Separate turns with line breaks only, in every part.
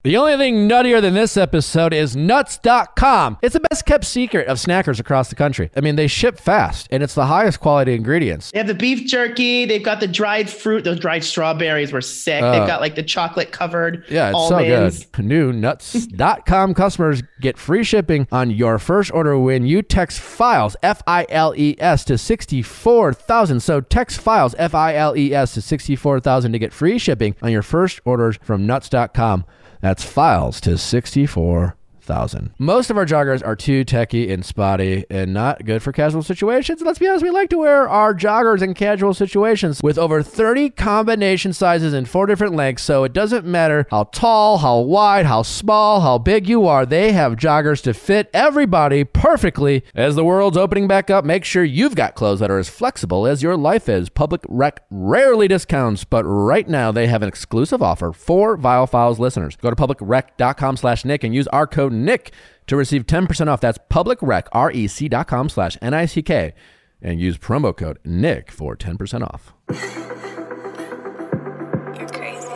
The only thing nuttier than this episode is Nuts.com. It's the best kept secret of snackers across the country. I mean, they ship fast, and it's the highest quality ingredients.
They have the beef jerky. They've got the dried fruit. Those dried strawberries were sick. They've got like the chocolate covered almonds.
So good. New Nuts.com customers get free shipping on your first order when you text FILES, F-I-L-E-S, to 64,000. So text FILES, F-I-L-E-S, to 64,000 to get free shipping on your first orders from Nuts.com. That's FILES to 64,000. Most of our joggers are too techy and spotty and not good for casual situations. Let's be honest, we like to wear our joggers in casual situations with over 30 combination sizes in 4 different lengths, so it doesn't matter how tall, how wide, how small, how big you are. They have joggers to fit everybody perfectly. As the world's opening back up, make sure you've got clothes that are as flexible as your life is. Public Rec rarely discounts, but right now they have an exclusive offer for Viall Files listeners. Go to publicrec.com/Nick and use our code Nick to receive 10% off. That's publicrec.com/NICK and use promo code Nick for 10% off.
You're crazy.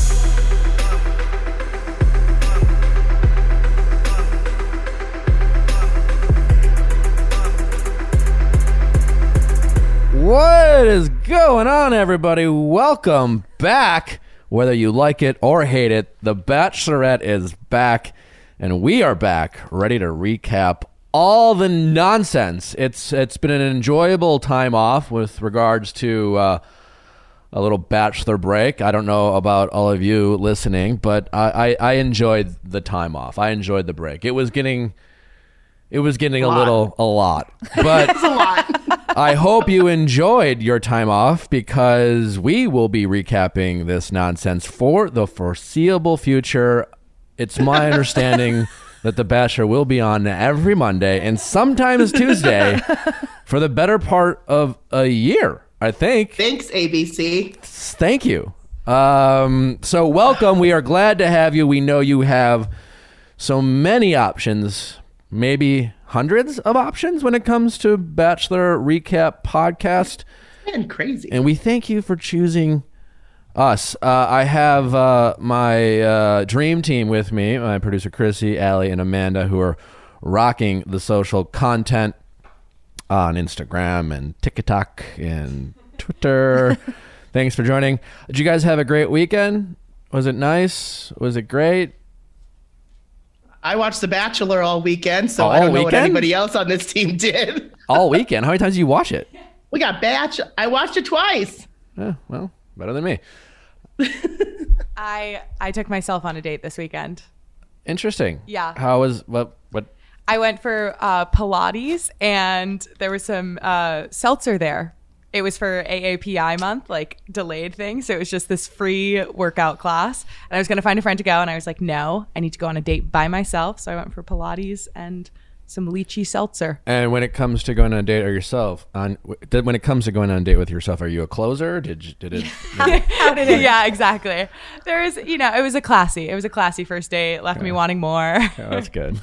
What is going on, everybody? Welcome back. Whether you like it or hate it, The Bachelorette is back. And we are back, ready to recap all the nonsense. It's been an enjoyable time off with regards to a little Bachelor break. I don't know about all of you listening, but I enjoyed the time off. I enjoyed the break. It was getting a lot. But
It's a lot.
I hope you enjoyed your time off because we will be recapping this nonsense for the foreseeable future. It's my understanding that The Bachelor will be on every Monday and sometimes Tuesday for the better part of a year, I think.
Thanks, ABC.
Thank you. So welcome. We are glad to have you. We know you have so many options, maybe hundreds of options when it comes to Bachelor Recap Podcast.
Man, crazy.
And we thank you for choosing us. I have my dream team with me, my producer Chrissy, Allie, and Amanda, who are rocking the social content on Instagram and TikTok and Twitter. Thanks for joining. Did you guys have a great weekend? Was it nice? Was it great?
I watched The Bachelor all weekend, so I don't know what anybody else on this team did.
All weekend? How many times did you watch it?
We got I watched it twice.
Yeah, well, better than me.
I took myself on a date this weekend.
Interesting.
Yeah.
How was what?
I went for Pilates, and there was some seltzer there. It was for AAPI month, like delayed thing. So it was just this free workout class. And I was going to find a friend to go. And I was like, no, I need to go on a date by myself. So I went for Pilates and some lychee seltzer.
And when it comes to going on a date or yourself, when it comes to going on a date with yourself, are you a closer? Did it?
How did it? Yeah, exactly. There was, it was a classy first date. Left me wanting more.
Oh, that's good.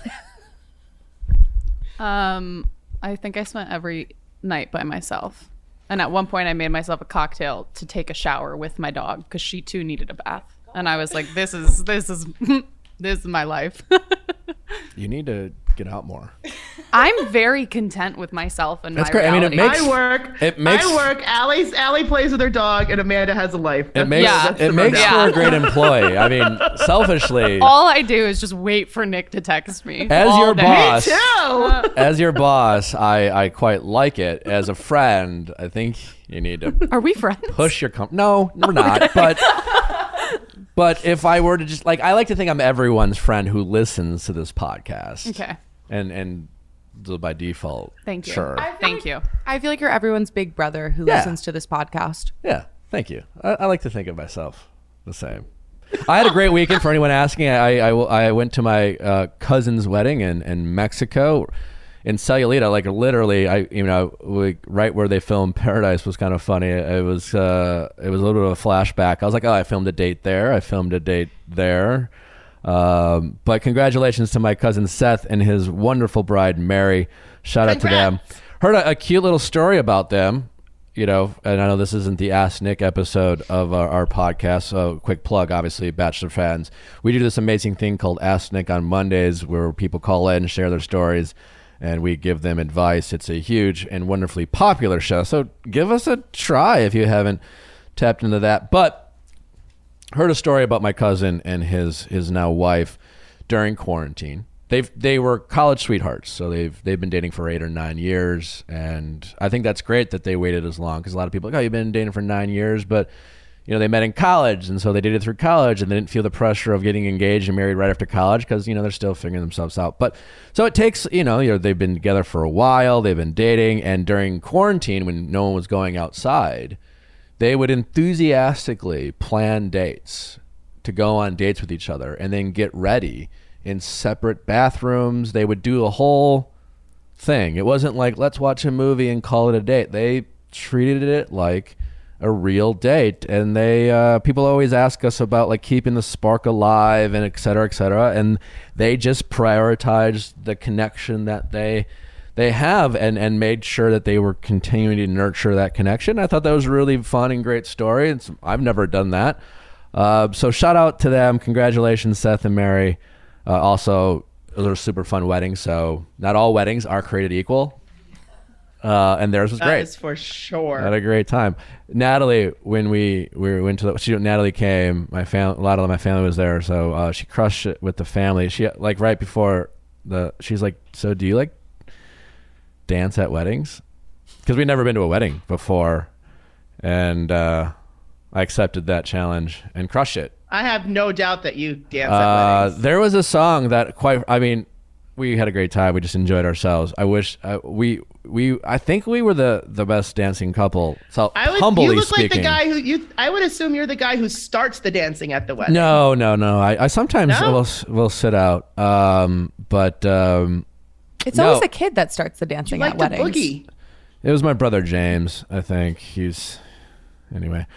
I think I spent every night by myself. And at one point I made myself a cocktail to take a shower with my dog because she too needed a bath. And I was like, this is my life.
You need to get out more.
I'm very content with myself and
That's
my
great.
reality.
I work. Allie plays with her dog, and Amanda has a life.
It makes for a great employee. I mean, selfishly,
all I do is just wait for Nick to text me.
As your boss,
me too.
As your boss, I quite like it. As a friend, I think you need to.
Are we friends?
Push your No, we're not. But if I were to just I like to think I'm everyone's friend who listens to this podcast.
Okay.
And so by default,
thank you.
Sure.
Thank you.
I feel like you're everyone's big brother who listens to this podcast.
Yeah. Thank you. I like to think of myself the same. I had a great weekend. For anyone asking, I went to my cousin's wedding in Mexico. In Sayulita, literally, right where they filmed Paradise was kind of funny. It was a little bit of a flashback. I was like, I filmed a date there. I filmed a date there. But congratulations to my cousin Seth and his wonderful bride Mary. Shout out to them. Heard a cute little story about them. you know, and I know this isn't the Ask Nick episode of our podcast, so quick plug, obviously, Bachelor fans. We do this amazing thing called Ask Nick on Mondays where people call in and share their stories, and we give them advice. It's a huge and wonderfully popular show, so give us a try if you haven't tapped into that. But heard a story about my cousin and his now wife during quarantine. They were college sweethearts, so they've been dating for 8 or 9 years, and I think that's great that they waited as long, because a lot of people are like, oh, you've been dating for 9 years, but you know, they met in college, and so they dated through college, and they didn't feel the pressure of getting engaged and married right after college, because, you know, they're still figuring themselves out. But so it takes, you know, they've been together for a while, they've been dating, and during quarantine, when no one was going outside, they would enthusiastically plan dates to go on dates with each other and then get ready in separate bathrooms. They would do a whole thing. It wasn't like, let's watch a movie and call it a date. They treated it like a real date. And they people always ask us about like keeping the spark alive and et cetera, and they just prioritized the connection that they have and made sure that they were continuing to nurture that connection. I thought that was a really fun and great story. I've never done that. So shout out to them. Congratulations, Seth and Mary. Also, those are super fun weddings. So not all weddings are created equal. And theirs was great.
That is for sure.
I had a great time. Natalie, when we went to Natalie came, a lot of my family was there. So she crushed it with the family. She like right before she's like, so do you like dance at weddings? Because we'd never been to a wedding before. And I accepted that challenge and crushed it.
I have no doubt that you dance at weddings.
There was a song that we had a great time. We just enjoyed ourselves. I wish I think we were the best dancing couple. So humbly
you look
speaking,
like the guy I would assume you're the guy who starts the dancing at the wedding.
No. I sometimes will sit out. But
it's always a kid that starts the dancing at weddings.
Boogie.
It was my brother James, I think. Anyway.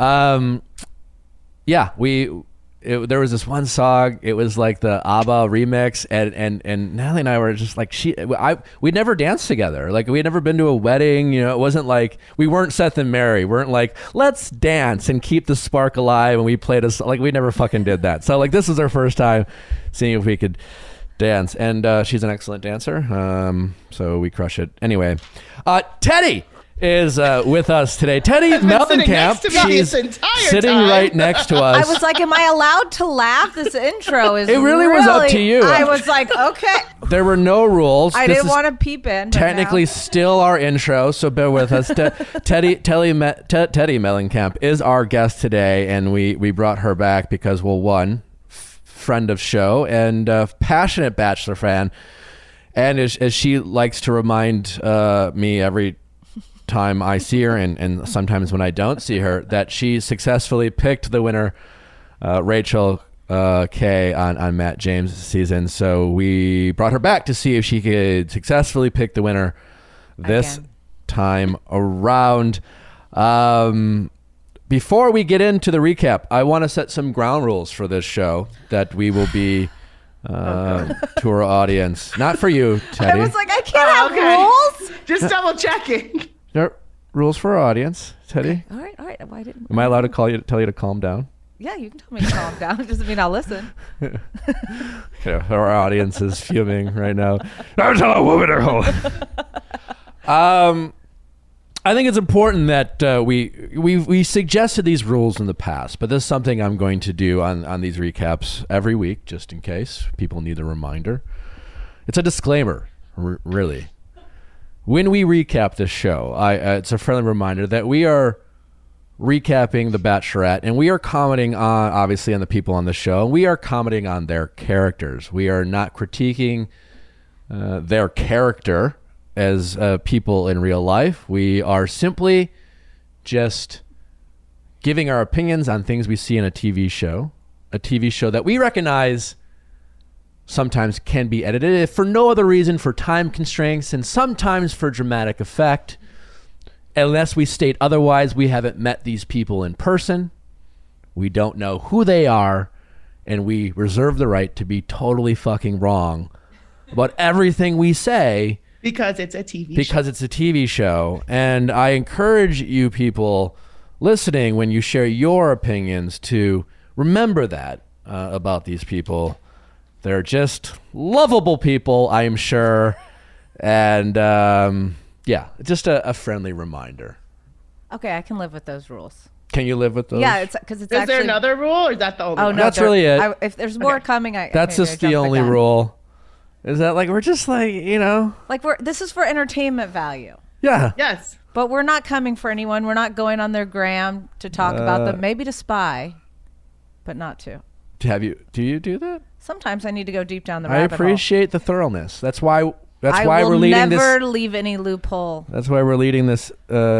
Yeah, there was this one song. It was like the ABBA remix, and Natalie and I were just like, we'd never danced together. Like, we had never been to a wedding. You know, it wasn't like we weren't Seth and Mary. We weren't like, let's dance and keep the spark alive. And we played we never fucking did that. So like, this was our first time seeing if we could dance, and she's an excellent dancer. So we crush it. Anyway, Teddy is with us today. Teddy Mellencamp. She's sitting right next to us.
I was like, am I allowed to laugh? This intro is
It really was up to you.
I was like, okay.
There were no rules.
I didn't want to peep in.
Technically still our intro, so bear with us. Teddy Mellencamp is our guest today, and we brought her back because, well, one, friend of show and passionate Bachelor fan, and as she likes to remind me every time I see her, and sometimes when I don't see her, that she successfully picked the winner, Rachel K, on Matt James' season. So we brought her back to see if she could successfully pick the winner this time around. Before we get into the recap, I want to set some ground rules for this show that we will be to our audience. Not for you, Teddy.
I was like, I can't have rules.
Just double checking.
There are rules for our audience, Teddy.
Okay. All right. Why didn't?
Am I allowed to tell you to calm down?
Yeah, you can tell me to calm down. It doesn't mean I'll listen.
Our audience is fuming right now. Don't tell a woman to hold. I think it's important that we suggested these rules in the past, but this is something I'm going to do on these recaps every week, just in case people need a reminder. It's a disclaimer, really. When we recap this show, it's a friendly reminder that we are recapping The Bachelorette, and we are commenting obviously on the people on the show, and we are commenting on their characters. We are not critiquing their character as people in real life. We are simply just giving our opinions on things we see in a TV show that we recognize sometimes can be edited, if for no other reason, for time constraints, and sometimes for dramatic effect. Unless we state otherwise, we haven't met these people in person. We don't know who they are, and we reserve the right to be totally fucking wrong about everything we say
Because it's a TV show.
Because it's a TV show. And I encourage you people listening, when you share your opinions, to remember that about these people. They're just lovable people, I am sure. And just a friendly reminder.
Okay, I can live with those rules.
Can you live with those?
Yeah, it's because it's
Is
actually...
there another rule, or is that the only one?
No,
that's really it.
If there's more coming,
that's just the only rule. Is that like we're just like,
like this is for entertainment value.
Yeah.
Yes.
But we're not coming for anyone. We're not going on their gram to talk about them. Maybe to spy, but not to.
Do you do that?
Sometimes I need to go deep down the rabbit hole.
I appreciate the thoroughness. That's why we're leading this.
I will never leave any loophole.
That's why we're leading this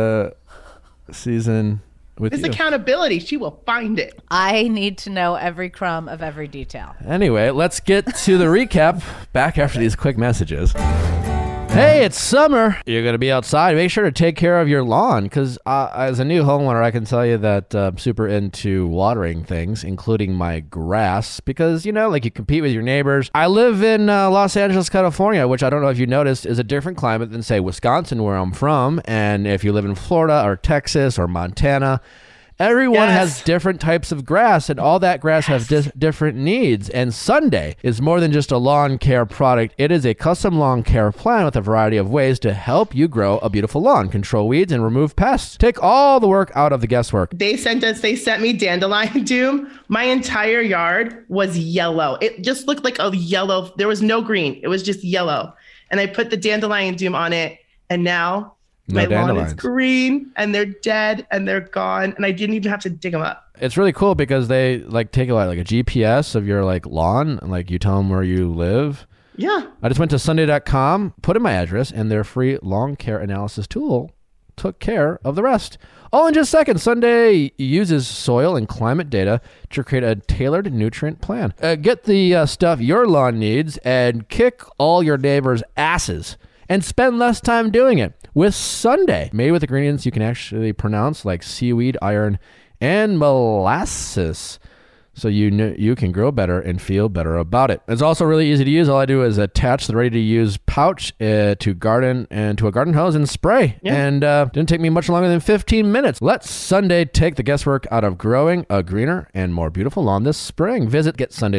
season with
This
you.
accountability. She will find it.
I need to know every crumb of every detail.
Anyway, let's get to the recap. Back after these quick messages. Hey, it's summer. You're going to be outside. Make sure to take care of your lawn, because as a new homeowner, I can tell you that I'm super into watering things, including my grass, because, you compete with your neighbors. I live in Los Angeles, California, which I don't know if you noticed is a different climate than, say, Wisconsin, where I'm from. And if you live in Florida or Texas or Montana, everyone has different types of grass, and all that grass has different needs. And Sunday is more than just a lawn care product. It is a custom lawn care plan with a variety of ways to help you grow a beautiful lawn, control weeds, and remove pests. Take all the work out of the guesswork.
They sent me dandelion doom. My entire yard was yellow. It just looked like a yellow. There was no green. It was just yellow. And I put the dandelion doom on it, and now my lawn is green, and they're dead, and they're gone, and I didn't even have to dig them up.
It's really cool because they take a GPS of your lawn, and you tell them where you live.
Yeah.
I just went to Sunday.com, put in my address, and their free lawn care analysis tool took care of the rest. All in just seconds. Sunday uses soil and climate data to create a tailored nutrient plan. Get the stuff your lawn needs and kick all your neighbors' asses and spend less time doing it with Sunday. Made with ingredients you can actually pronounce, like seaweed, iron, and molasses, so you can grow better and feel better about it. It's also really easy to use. All I do is attach the ready-to-use pouch to a garden hose and spray. Yeah. And didn't take me much longer than 15 minutes. Let Sunday take the guesswork out of growing a greener and more beautiful lawn this spring. Visit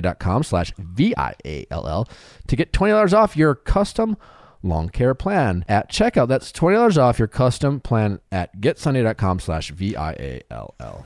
getsunday.com/VIALL to get $20 off your custom lawn care plan at checkout. That's $20 off your custom plan at getsunday.com/VIALL.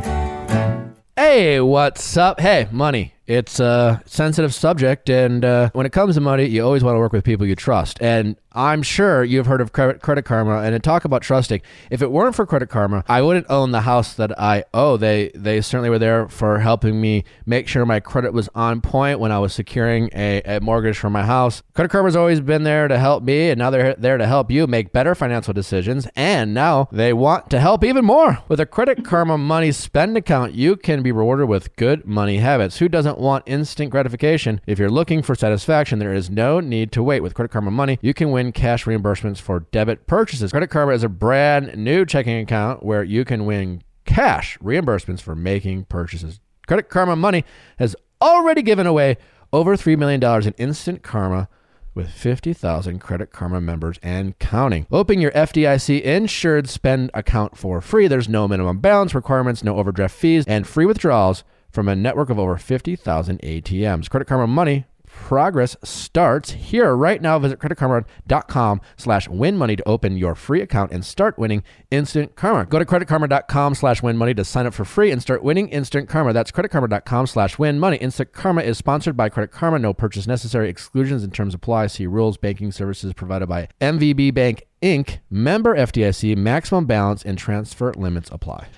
Hey, what's up? Hey, money. It's a sensitive subject, and when it comes to money, you always want to work with people you trust. And I'm sure you've heard of Credit Karma, and to talk about trusting. If it weren't for Credit Karma, I wouldn't own the house that I owe. They certainly were there for helping me make sure my credit was on point when I was securing a mortgage for my house. Credit Karma's always been there to help me, and now they're there to help you make better financial decisions, and now they want to help even more. With a Credit Karma Money Spend account, you can be rewarded with good money habits. Who doesn't want instant gratification? If you're looking for satisfaction, there is no need to wait. With Credit Karma Money, you can win cash reimbursements for debit purchases. Credit Karma is a brand new checking account where you can win cash reimbursements for making purchases. Credit Karma Money has already given away over $3 million in instant karma with 50,000 Credit Karma members and counting. Open your FDIC insured spend account for free. There's no minimum balance requirements, no overdraft fees, and free withdrawals from a network of over 50,000 ATMs. Credit Karma Money progress starts here right now. Visit creditkarma.com/winmoney to open your free account and start winning instant karma. Go to creditkarma.com/winmoney to sign up for free and start winning instant karma. That's creditkarma.com/winmoney. Instant Karma is sponsored by Credit Karma. No purchase necessary. Exclusions and terms apply. See rules. Banking services provided by MVB Bank Inc. Member FDIC. Maximum balance and transfer limits apply.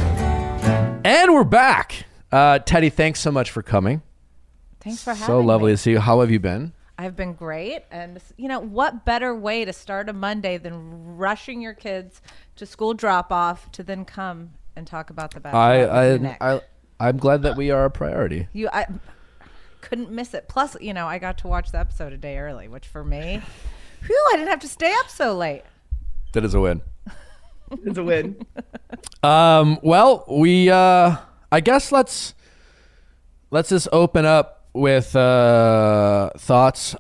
And we're back. Teddy, thanks so much for coming.
Thanks for having me.
So lovely to see you. How have you been?
I've been great. And, what better way to start a Monday than rushing your kids to school drop-off to then come and talk about the Bachelor?
I'm glad that we are a priority.
I couldn't miss it. Plus, I got to watch the episode a day early, which for me, I didn't have to stay up so late.
That is a win.
It's a win.
Well, we, I guess let's just open up with thoughts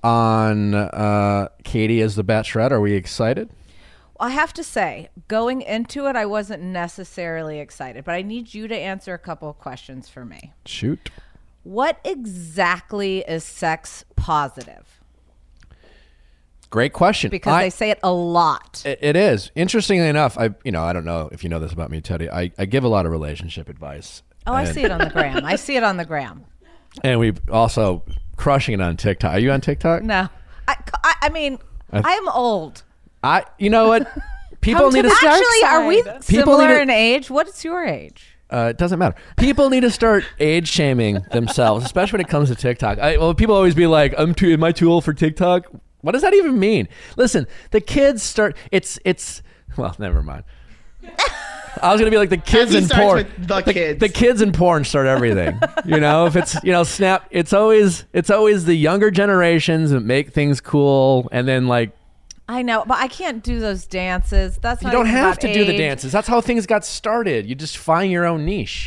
on Katie as the Bachelorette. Are we excited?
I have to say, going into it, I wasn't necessarily excited, but I need you to answer a couple of questions for me.
Shoot.
What exactly is sex positive?
Great question.
Because they say it a lot.
It is. Interestingly enough, I don't know if you know this about me, Teddy. I give a lot of relationship advice.
Oh, I see it on the gram. I see it on the gram.
And we also crushing it on TikTok. Are you on TikTok?
No. I mean, I am old.
You know what? People need to start.
Actually, are we
People
similar
need to-
in age? What's your age?
It doesn't matter. People need to start age shaming themselves, especially when it comes to TikTok. People always be like, am I too old for TikTok? What does that even mean? Listen, the kids start. It's. Well, never mind. I was gonna be like the kids in porn. The kids in porn start everything. If it's Snap. It's always the younger generations that make things cool, and then like.
I know, but I can't do those dances. That's not.
You don't
even
have
about
to do the
age.
dances. That's how things got started. You just find your own niche.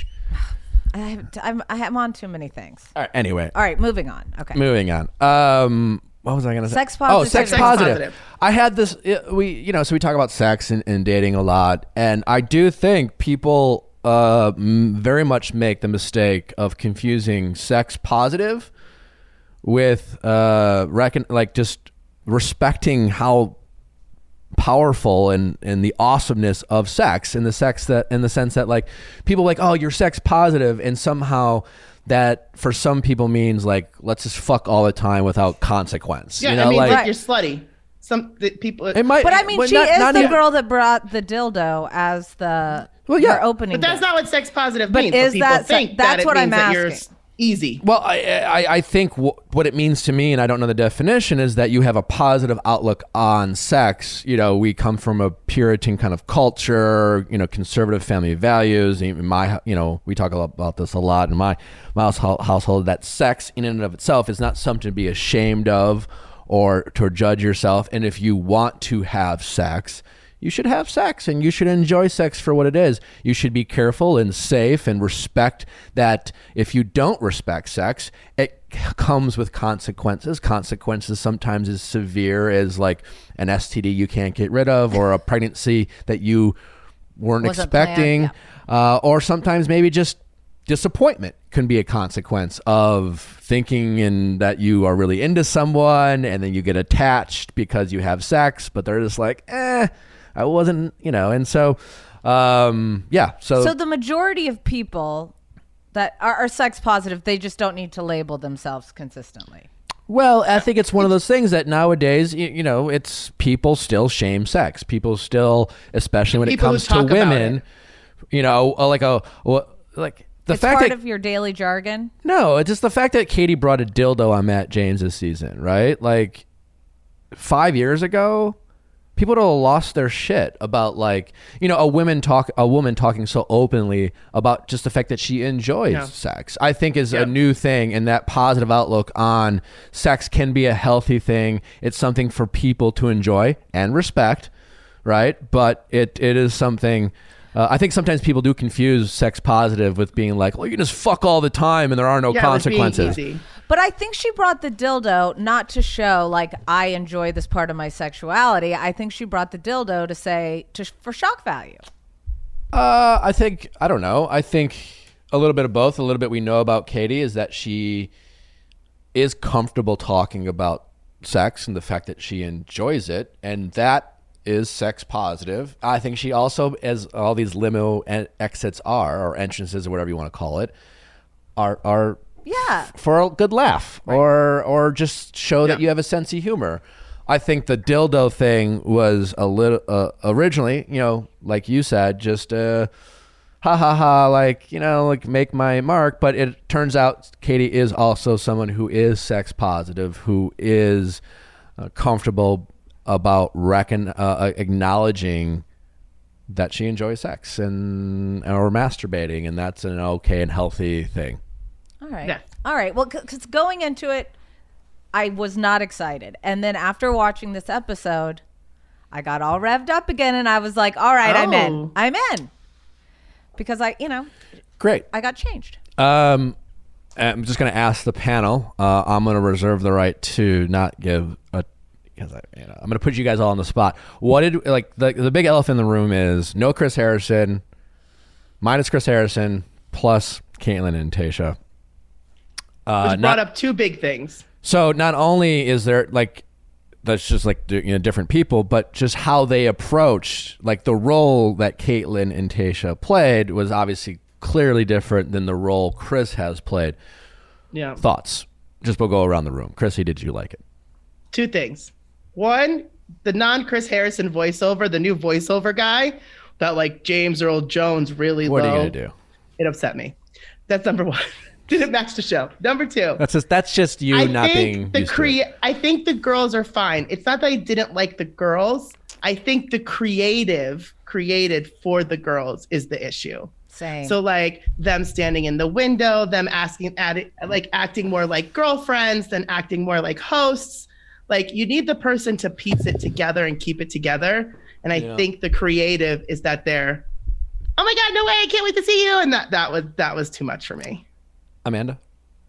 I'm on too many things.
All right. Anyway.
All right, moving on. Okay.
Moving on. What was I going to say?
Sex positive.
Oh, sex positive. I had this. So we talk about sex and dating a lot, and I do think people very much make the mistake of confusing sex positive with just respecting how powerful and the awesomeness of sex, in the sense that like people like, oh, you're sex positive, and somehow that for some people means like, let's just fuck all the time without consequence.
Yeah, you're slutty. Some people.
It might,
But I mean, she is the girl that brought the dildo as the her opening.
But that's
gift.
not what sex positive
But
means.
is
People
that
think
that's
that
what
it
I'm
means that you're
asking.
easy.
Well, I think what it means to me, and I don't know the definition, is that you have a positive outlook on sex. We come from a Puritan kind of culture, conservative family values. In my, we talk about this a lot in my household, that sex in and of itself is not something to be ashamed of or to judge yourself. And if you want to have sex, you should have sex, and you should enjoy sex for what it is. You should be careful and safe and respect that if you don't respect sex, it comes with consequences. Consequences sometimes as severe as like an STD you can't get rid of, or a pregnancy that you weren't expecting, or sometimes maybe just disappointment can be a consequence of thinking and that you are really into someone, and then you get attached because you have sex, but they're just like, I wasn't, and so, So
the majority of people that are sex positive, they just don't need to label themselves consistently.
Well, I think it's one of those things that nowadays, it's people still shame sex. People still, especially when it comes to women,
It's part of your daily jargon.
No, it's just the fact that Katie brought a dildo on Matt James this season, right? Like 5 years ago, people would have lost their shit about a woman talking so openly about just the fact that she enjoys sex. I think is a new thing, and that positive outlook on sex can be a healthy thing. It's something for people to enjoy and respect, right? But it is something. I think sometimes people do confuse sex positive with being like, well, you can just fuck all the time and there are no consequences.
But I think she brought the dildo not to show like I enjoy this part of my sexuality. I think she brought the dildo to say for shock value.
I don't know. I think a little bit of both. A little bit we know about Katie is that she is comfortable talking about sex and the fact that she enjoys it, and that is sex positive. I think she also, as all these limo exits or entrances or whatever you want to call it, are for a good laugh, right, or just show that you have a sense of humor. I think the dildo thing was a little originally, like you said, just ha ha ha, like make my mark. But it turns out Katie is also someone who is sex positive, who is comfortable about acknowledging that she enjoys sex or masturbating, and that's an okay and healthy thing.
All right. Yeah. All right. Well, because going into it, I was not excited. And then after watching this episode, I got all revved up again, and I was like, all right, I'm in. I'm in. Because
Great.
I got changed.
I'm just going to ask the panel. I'm going to reserve the right to not give a, because I'm going to put you guys all on the spot. What did, like, the big elephant in the room is no Chris Harrison, minus Chris Harrison, plus Caitlyn and Tayshia.
Which brought up two big things.
So not only is there, like, that's just like, different people, but just how they approached, like, the role that Caitlyn and Tayshia played was obviously clearly different than the role Chris has played.
Yeah.
Thoughts? Just we'll go around the room. Chrissy, did you like it?
Two things. One, the non-Chris Harrison voiceover, the new voiceover guy, that like James Earl Jones really
What
low.
are you gonna do?
It upset me. That's number one. Didn't match the show. Number two.
That's just you not being used to it.
I think the girls are fine. It's not that I didn't like the girls. I think the creative created for the girls is the issue.
Same.
So like them standing in the window, them acting more like girlfriends than acting more like hosts. Like you need the person to piece it together and keep it together. And I think the creative is that they're, oh my God, no way, I can't wait to see you. And that was too much for me.
Amanda?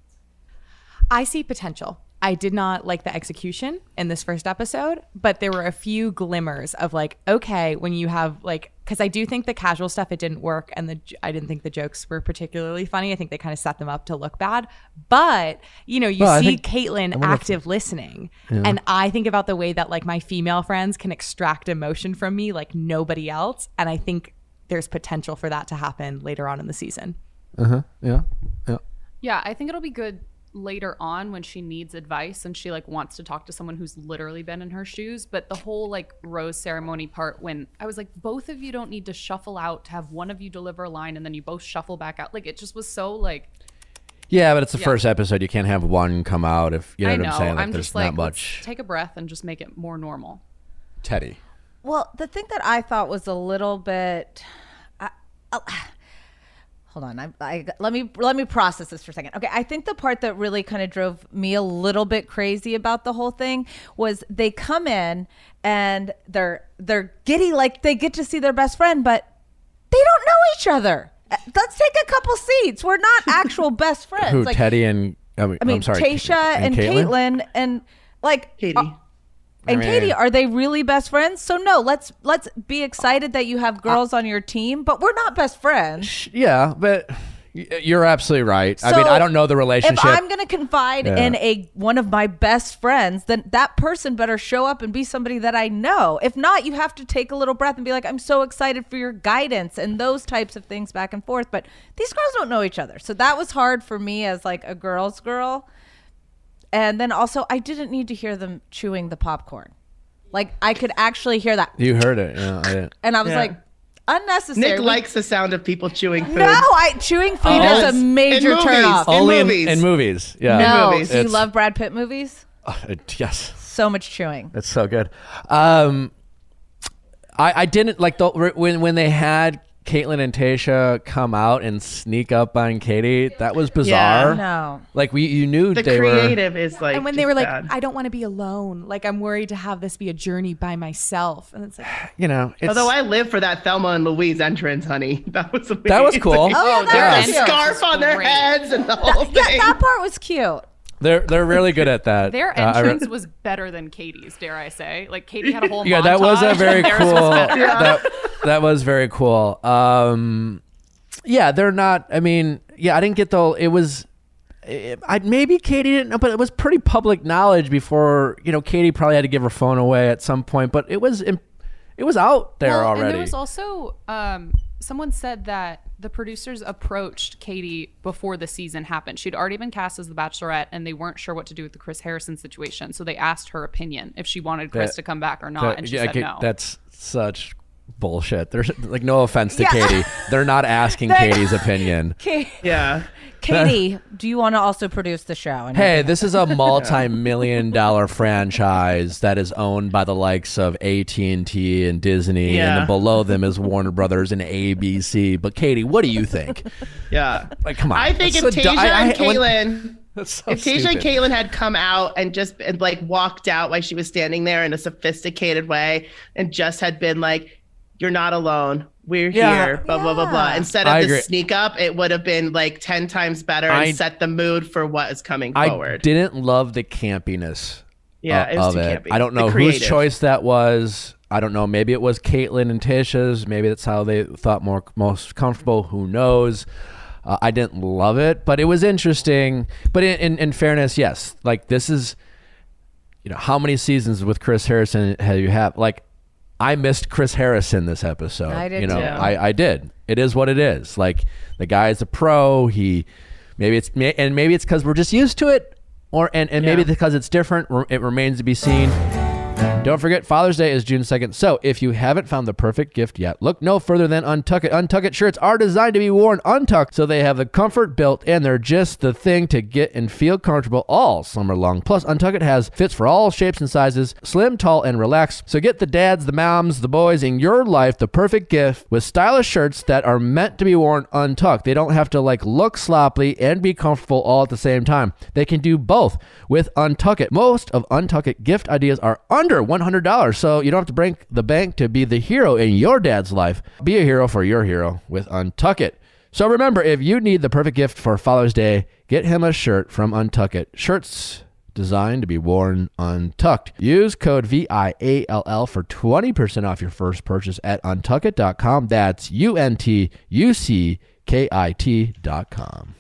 I see potential. I did not like the execution in this first episode, but there were a few glimmers of like, okay, when you have like, because I do think the casual stuff, it didn't work. And I didn't think the jokes were particularly funny. I think they kind of set them up to look bad. But, you know, you see Caitlyn active listening. Yeah. And I think about the way that like my female friends can extract emotion from me like nobody else. And I think there's potential for that to happen later on in the season.
Uh-huh. Yeah. Yeah.
Yeah, I think it'll be good later on when she needs advice and she like wants to talk to someone who's literally been in her shoes. But the whole like rose ceremony part, when I was like, both of you don't need to shuffle out to have one of you deliver a line and then you both shuffle back out. Like it just was so like,
yeah, but it's the first episode. You can't have one come out if you know,
I know.
What I'm saying. Like,
I'm
there's
just like,
not much.
take a breath and just make it more normal.
Teddy.
Well, the thing that I thought was a little bit, hold on, let me process this for a second. Okay, I think the part that really kind of drove me a little bit crazy about the whole thing was they come in and they're giddy, like they get to see their best friend, but they don't know each other. Let's take a couple seats. We're not actual best friends.
Who,
like,
Teddy and I'm sorry,
Tayshia and Caitlyn and like
Katie.
Katie, are they really best friends? So no, let's be excited that you have girls on your team, but we're not best friends.
Yeah, but you're absolutely right.
So
I mean, I don't know the relationship.
If I'm going to confide in one of my best friends, then that person better show up and be somebody that I know. If not, you have to take a little breath and be like, I'm so excited for your guidance and those types of things back and forth. But these girls don't know each other. So that was hard for me as like a girl's girl. And then also, I didn't need to hear them chewing the popcorn. Like, I could actually hear that.
You heard it. Yeah, I didn't.
And I was like, unnecessary.
Nick likes the sound of people chewing food.
No, chewing food is a major turnoff.
Only
movies.
in movies. Yeah.
No,
movies.
do you love Brad Pitt movies?
Yes.
So much chewing.
It's so good. I didn't like when they had Caitlyn and Tayshia come out and sneak up on Katie. That was bizarre.
Yeah.
No.
Like you knew
The
they were.
creative is like,
and when they were like,
bad.
I don't want to be alone. Like, I'm worried to have this be a journey by myself. And it's like,
You know. It's,
Although I live for that Thelma and Louise entrance, honey. That was amazing.
That was cool.
Oh, yeah,
There's
that
a
was cute.
scarf on their
Great.
heads and the whole thing.
Yeah, that part was cute.
They're really good at that.
Their entrance was better than Katie's, dare I say. Like Katie had a whole
Yeah, that was a
montage,
very
and theirs
cool.
was better.
That was very cool. Yeah, they're not. I mean, yeah, I didn't get the. It was. Maybe Katie didn't know, but it was pretty public knowledge before. You know, Katie probably had to give her phone away at some point, but it was out there already.
And there was also someone said that the producers approached Katie before the season happened. She'd already been cast as the Bachelorette, and they weren't sure what to do with the Chris Harrison situation. So they asked her opinion if she wanted Chris to come back or not, and she said no.
That's such bullshit. There's like no offense to Katie. They're not asking Katie's opinion.
Yeah.
Katie, do you want to also produce the show? And
Hey, this is a multi-million-dollar franchise that is owned by the likes of AT&T and Disney,
Yeah.
and then below them is Warner Brothers and ABC. But Katie, what do you think?
Yeah.
Like, come on.
I think if
That's so
Tayshia
du-
and
I-
Caitlyn,
That's so
if Tayshia and
stupid.
Caitlyn had come out and just like walked out while she was standing there in a sophisticated way and just had been like, you're not alone. We're
Yeah.
here, blah, blah, blah, blah. Instead of
I
the
agree.
sneak up, it would have been like 10 times better and set the mood for what is coming
I
forward.
didn't love the campiness
Yeah, it was
of
too
it.
campy.
I don't
The
know whose
creative.
choice that was. I don't know. Maybe it was Caitlyn and Tasha's. Maybe that's how they thought most comfortable. Who knows? I didn't love it, but it was interesting. But in fairness, yes, like this is, how many seasons with Chris Harrison have you had? Like, I missed Chris Harrison this episode.
I did too.
I did. It is what it is. Like, the guy is a pro. Maybe it's because we're just used to it, maybe because it's different. It remains to be seen. Don't forget, Father's Day is June 2nd. So if you haven't found the perfect gift yet, look no further than Untuck It. Untuck It shirts are designed to be worn untucked, so they have the comfort built, and they're just the thing to get and feel comfortable all summer long. Plus, Untuck It has fits for all shapes and sizes, slim, tall, and relaxed. So get the dads, the moms, the boys in your life the perfect gift with stylish shirts that are meant to be worn untucked. They don't have to look sloppy and be comfortable all at the same time. They can do both with Untuck It. Most of Untuck It gift ideas are under $100, so you don't have to break the bank to be the hero in your dad's life. Be a hero for your hero with Untuck It. So remember, if you need the perfect gift for Father's Day, get him a shirt from Untuck It. Shirts designed to be worn untucked. Use code VIALL for 20% off your first purchase at untuckit.com. That's UNTUCKIT.com.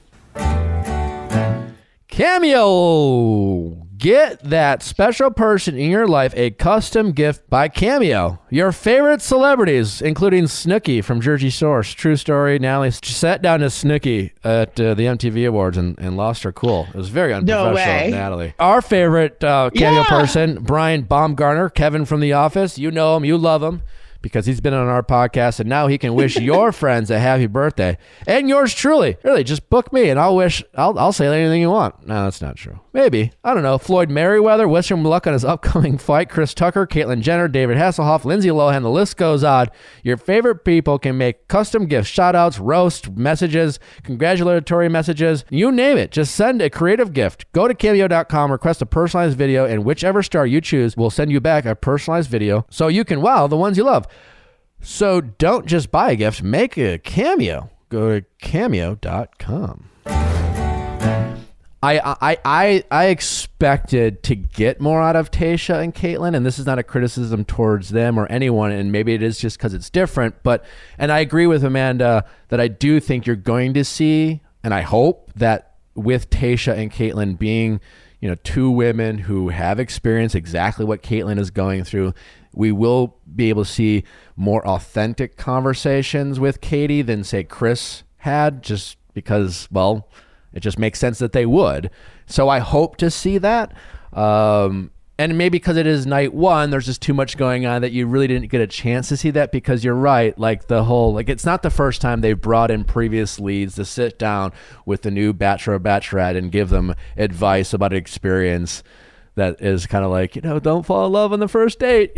Cameo! Get that special person in your life a custom gift by Cameo. Your favorite celebrities, including Snooki from Jersey Shore. True story. Natalie sat down to Snooki at the MTV Awards and lost her cool. It was very unprofessional,
No way.
Natalie. Our favorite Cameo person, Brian Baumgartner, Kevin from The Office. You know him. You love him, because he's been on our podcast, and now he can wish your friends a happy birthday. And yours truly. Really, just book me, and I'll say anything you want. No, that's not true. Maybe. I don't know. Floyd Merriweather, wish him luck on his upcoming fight. Chris Tucker, Caitlyn Jenner, David Hasselhoff, Lindsay Lohan, the list goes on. Your favorite people can make custom gifts, shout-outs, roast, messages, congratulatory messages. You name it. Just send a creative gift. Go to Cameo.com, request a personalized video, and whichever star you choose will send you back a personalized video so you can wow the ones you love. So don't just buy a gift, make a Cameo. Go to Cameo.com. I expected to get more out of Tasha and Caitlyn, and this is not a criticism towards them or anyone, and maybe it is just because it's different, and I agree with Amanda that I do think you're going to see, and I hope that with Tasha and Caitlyn being, two women who have experienced exactly what Caitlyn is going through, we will be able to see more authentic conversations with Katie than, say, Chris had, just because, well, it just makes sense that they would. So I hope to see that. And maybe because it is night one, there's just too much going on that you really didn't get a chance to see that, because you're right. It's not the first time they've brought in previous leads to sit down with the new bachelor or bachelorette and give them advice about experience that is kind of don't fall in love on the first date,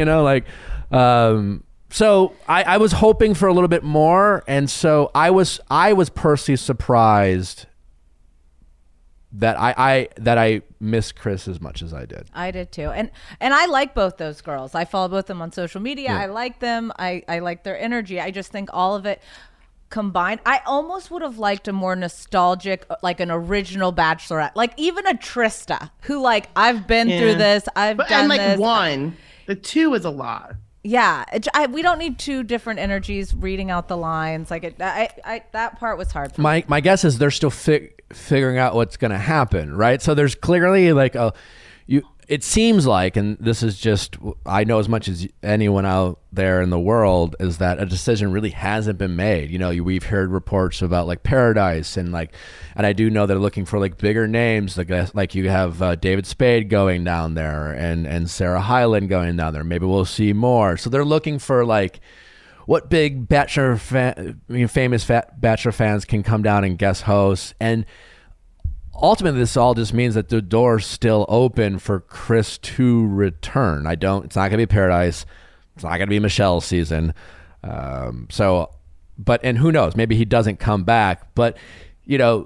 so I was hoping for a little bit more. And so I was personally surprised that I missed Chris as much as I did.
I did too. And I like both those girls. I follow both of them on social media.
Yeah.
I like them. I like their energy. I just think all of it combined, I almost would have liked a more nostalgic, an original Bachelorette, even a Trista, who I've been through this. I've done this.
One. The two is a lot.
Yeah, we don't need two different energies reading out the lines. That part was hard for me.
My guess is they're still figuring out what's going to happen, right? So there's clearly it seems like, and this is just, I know as much as anyone out there in the world, is that a decision really hasn't been made. We've heard reports about Paradise and I do know they're looking for bigger names. Like you have David Spade going down there and Sarah Hyland going down there. Maybe we'll see more. So they're looking for what big famous Bachelor fans can come down and guest host. And ultimately, this all just means that the door's still open for Chris to return. It's not going to be Paradise. It's not going to be Michelle's season. And who knows? Maybe he doesn't come back. But,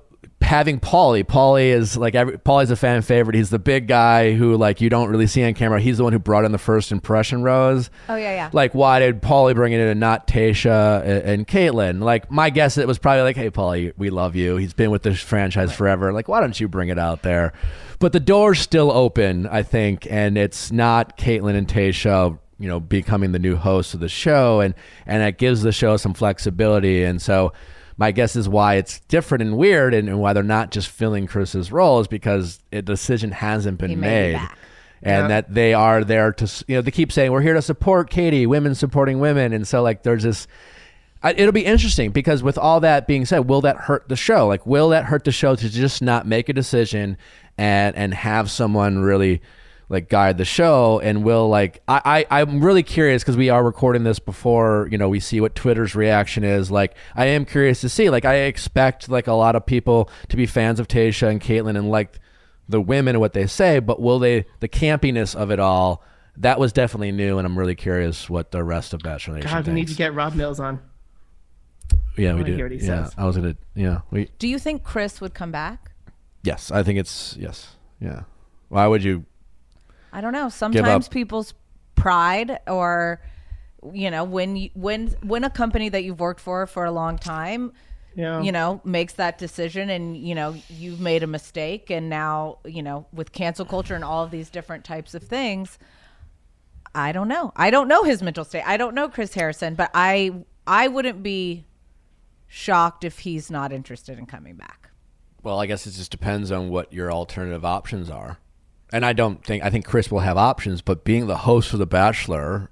having Paulie is like Paulie's a fan favorite. He's the big guy who like you don't really see on camera. He's the one who brought in the first impression rose.
Oh yeah.
Like, why did Paulie bring it in and not Tayshia and Caitlyn? Like, my guess it was probably like, hey, Paulie, we love you. He's been with this franchise forever. Like, why don't you bring it out there? But the door's still open, I think, and it's not Caitlyn and Tayshia, you know, becoming the new hosts of the show, and it gives the show some flexibility. And so my guess is why it's different and weird, and why they're not just filling Chris's role is because a decision hasn't been made. And that they are there to, you know, they keep saying, we're here to support Katie, women supporting women. And so like there's this, it'll be interesting because with all that being said, will that hurt the show? Like, will that hurt the show to just not make a decision and have someone really like guide the show? And will like, I'm really curious because we are recording this before, you know, we see what Twitter's reaction is. Like, I am curious to see, like, I expect like a lot of people to be fans of Tayshia and Caitlyn and like the women and what they say, but will they, the campiness of it all, that was definitely new. And I'm really curious what the rest of Bachelor Nation
God, we
thinks.
need to get Rob Mills on.
Yeah, we
wanna
do.
hear what he
Yeah,
says.
I was gonna. Yeah,
Do you think Chris would come back?
Yes, I think it's yes. Yeah. Why would you?
I don't know. Sometimes
up.
people's pride, or you know, when a company that you've worked for a long time,
Yeah.
you know, makes that decision, and you know you've made a mistake, and now you know with cancel culture and all of these different types of things. I don't know. I don't know his mental state. I don't know Chris Harrison, but I wouldn't be shocked if he's not interested in coming back.
Well, I guess it just depends on what your alternative options are. And I think Chris will have options, but being the host of The Bachelor,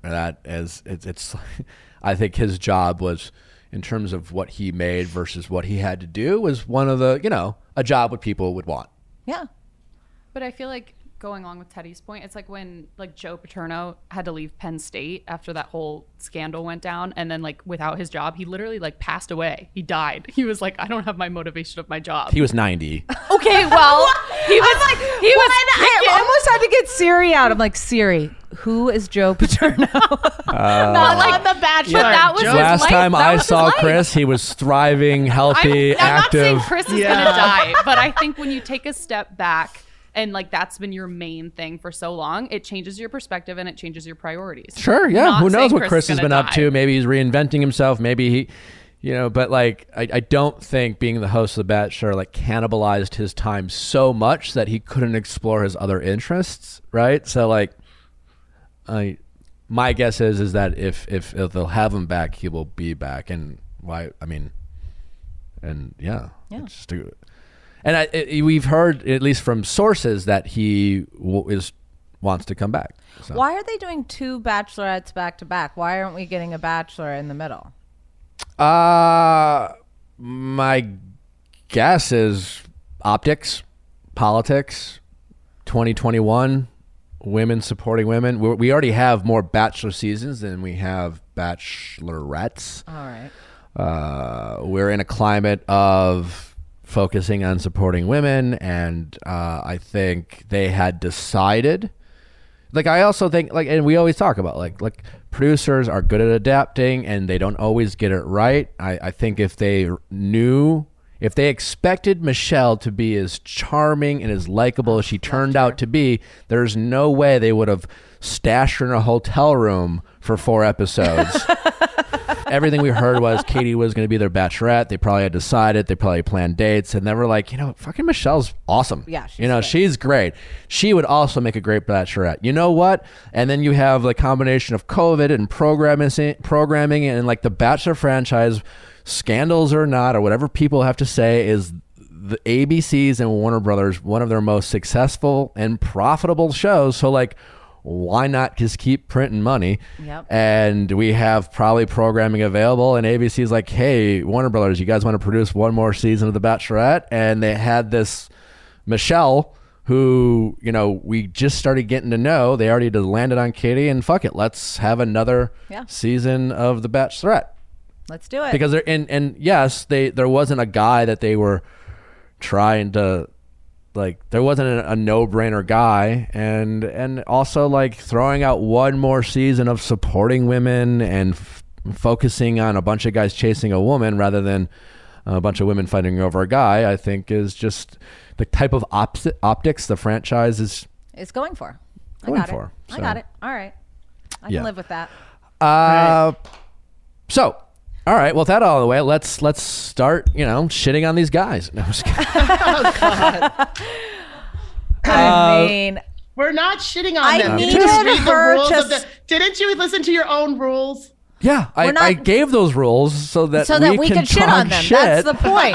it's I think his job was, in terms of what he made versus what he had to do, was one of the, you know, a job what people would want.
Yeah.
But I feel like, going along with Teddy's point, it's like when like Joe Paterno had to leave Penn State after that whole scandal went down, and then like without his job, he literally like passed away. He died. He was like, I don't have my motivation of my job.
He was 90.
Okay, well, he was
I almost had to get Siri out. I'm like, Siri, who is Joe Paterno?
not like
on The Bachelor.
But that was his
Last
life.
time
That
I
was his
saw
life.
Chris, he was thriving, healthy,
I'm not saying
active.
Chris is
Yeah.
gonna die, but I think when you take a step back and like that's been your main thing for so long, it changes your perspective and it changes your priorities.
Sure, yeah.
Not
Who knows
saying
what Chris has
is gonna
been up
die.
to? Maybe he's reinventing himself. Maybe he, you know, but like, I don't think being the host of The Bachelor like cannibalized his time so much that he couldn't explore his other interests, right? So like, my guess is that if they'll have him back, he will be back. And why? I mean, and yeah. It's just and we've heard, at least from sources, that he wants to come back. So.
Why are they doing 2 bachelorettes back to back? Why aren't we getting a bachelor in the middle?
My guess is optics, politics, 2021, women supporting women. We already have more bachelor seasons than we have bachelorettes.
All right.
We're in a climate of focusing on supporting women, and I think they had decided, like, I also think, like, and we always talk about like producers are good at adapting and they don't always get it right. I think if they expected Michelle to be as charming and as likable as she turned out to be, there's no way they would have stashed her in a hotel room for 4 episodes. Everything we heard was Katie was going to be their bachelorette. They probably had decided. They probably planned dates. And they were like, you know, fucking Michelle's awesome.
Yeah, she's
great. She's great. She would also make a great bachelorette. You know what? And then you have the combination of COVID and programming and like the Bachelor franchise, scandals or not, or whatever people have to say, is the ABCs and Warner Brothers, one of their most successful and profitable shows. So like, why not just keep printing money?
Yep.
And we have probably programming available, and ABC's like, hey, Warner Brothers, you guys want to produce one more season of The Bachelorette? And they had this Michelle who, you know, we just started getting to know. They already landed on Katie, and fuck it, let's have another season of The Bachelorette.
Let's do it.
Because they're and yes, there wasn't a guy that they were trying to, like, there wasn't a no-brainer guy, and also like throwing out one more season of supporting women and focusing on a bunch of guys chasing a woman rather than a bunch of women fighting over a guy, I think is just the type of optics the franchise is
It's going for.
Going
I got
for,
it. I
so.
got it. All right. I
Yeah.
can live with that.
So, all right. Well, with that all the way, let's start. Shitting on these guys. No, I'm just kidding.
I mean,
We're not shitting on
I
them.
needed
Didn't you read the
her
rules
to
of the? Didn't you listen to your own rules?
Yeah,
not-
I gave those rules so that
we
can
could shit
talk
on them.
shit
That's the point.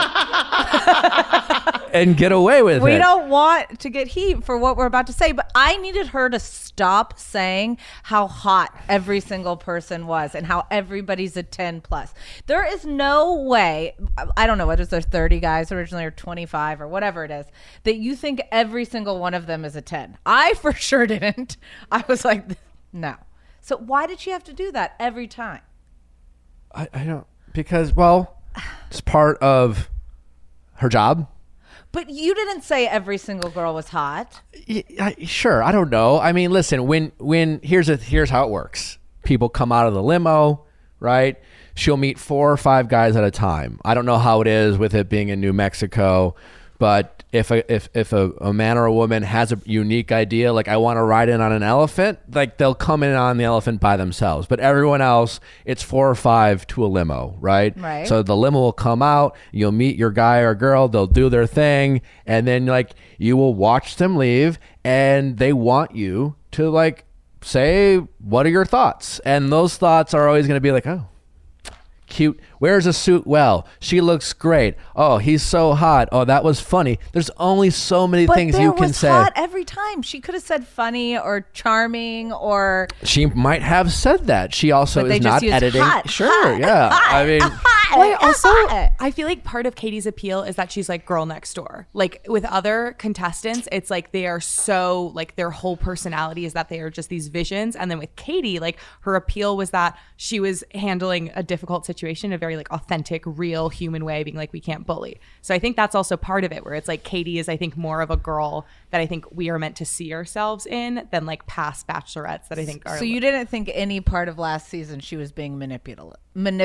and get away with it.
We don't want to get heat for what we're about to say, but I needed her to stop saying how hot every single person was and how everybody's a 10 plus. There is no way, I don't know, what is there, 30 guys originally or 25 or whatever it is, that you think every single one of them is a 10. I for sure didn't. I was like, no. So why did she have to do that every time?
I don't, because, well, it's part of her job.
But you didn't say every single girl was hot.
Sure, I don't know. I mean, listen, when here's how it works. People come out of the limo, right? She'll meet 4 or 5 guys at a time. I don't know how it is with it being in New Mexico, but if a man or a woman has a unique idea, like I want to ride in on an elephant, like they'll come in on the elephant by themselves. But everyone else, it's 4 or 5 to a limo, right?
Right.
So the limo will come out, you'll meet your guy or girl, they'll do their thing, and then like you will watch them leave, and they want you to like say, what are your thoughts? And those thoughts are always going to be like, oh, cute, wears a suit well, she looks great, oh, he's so hot, oh, that was funny. There's only so many things you can say.
But there was hot every time. She could have said funny or charming or...
She might have said that. She also
But they
is
just
not
used
editing.
hot,
Sure,
hot,
yeah.
hot,
I mean,
hot.
I feel like part of Katie's appeal is that she's like girl next door. Like with other contestants, it's like they are so like their whole personality is that they are just these visions. And then with Katie, like her appeal was that she was handling a difficult situation in a very like authentic, real human way, being like, we can't bully. So I think that's also part of it, where it's like Katie is, I think, more of a girl that I think we are meant to see ourselves in than like past bachelorettes that I think are.
So you didn't think any part of last season she was being manipulative?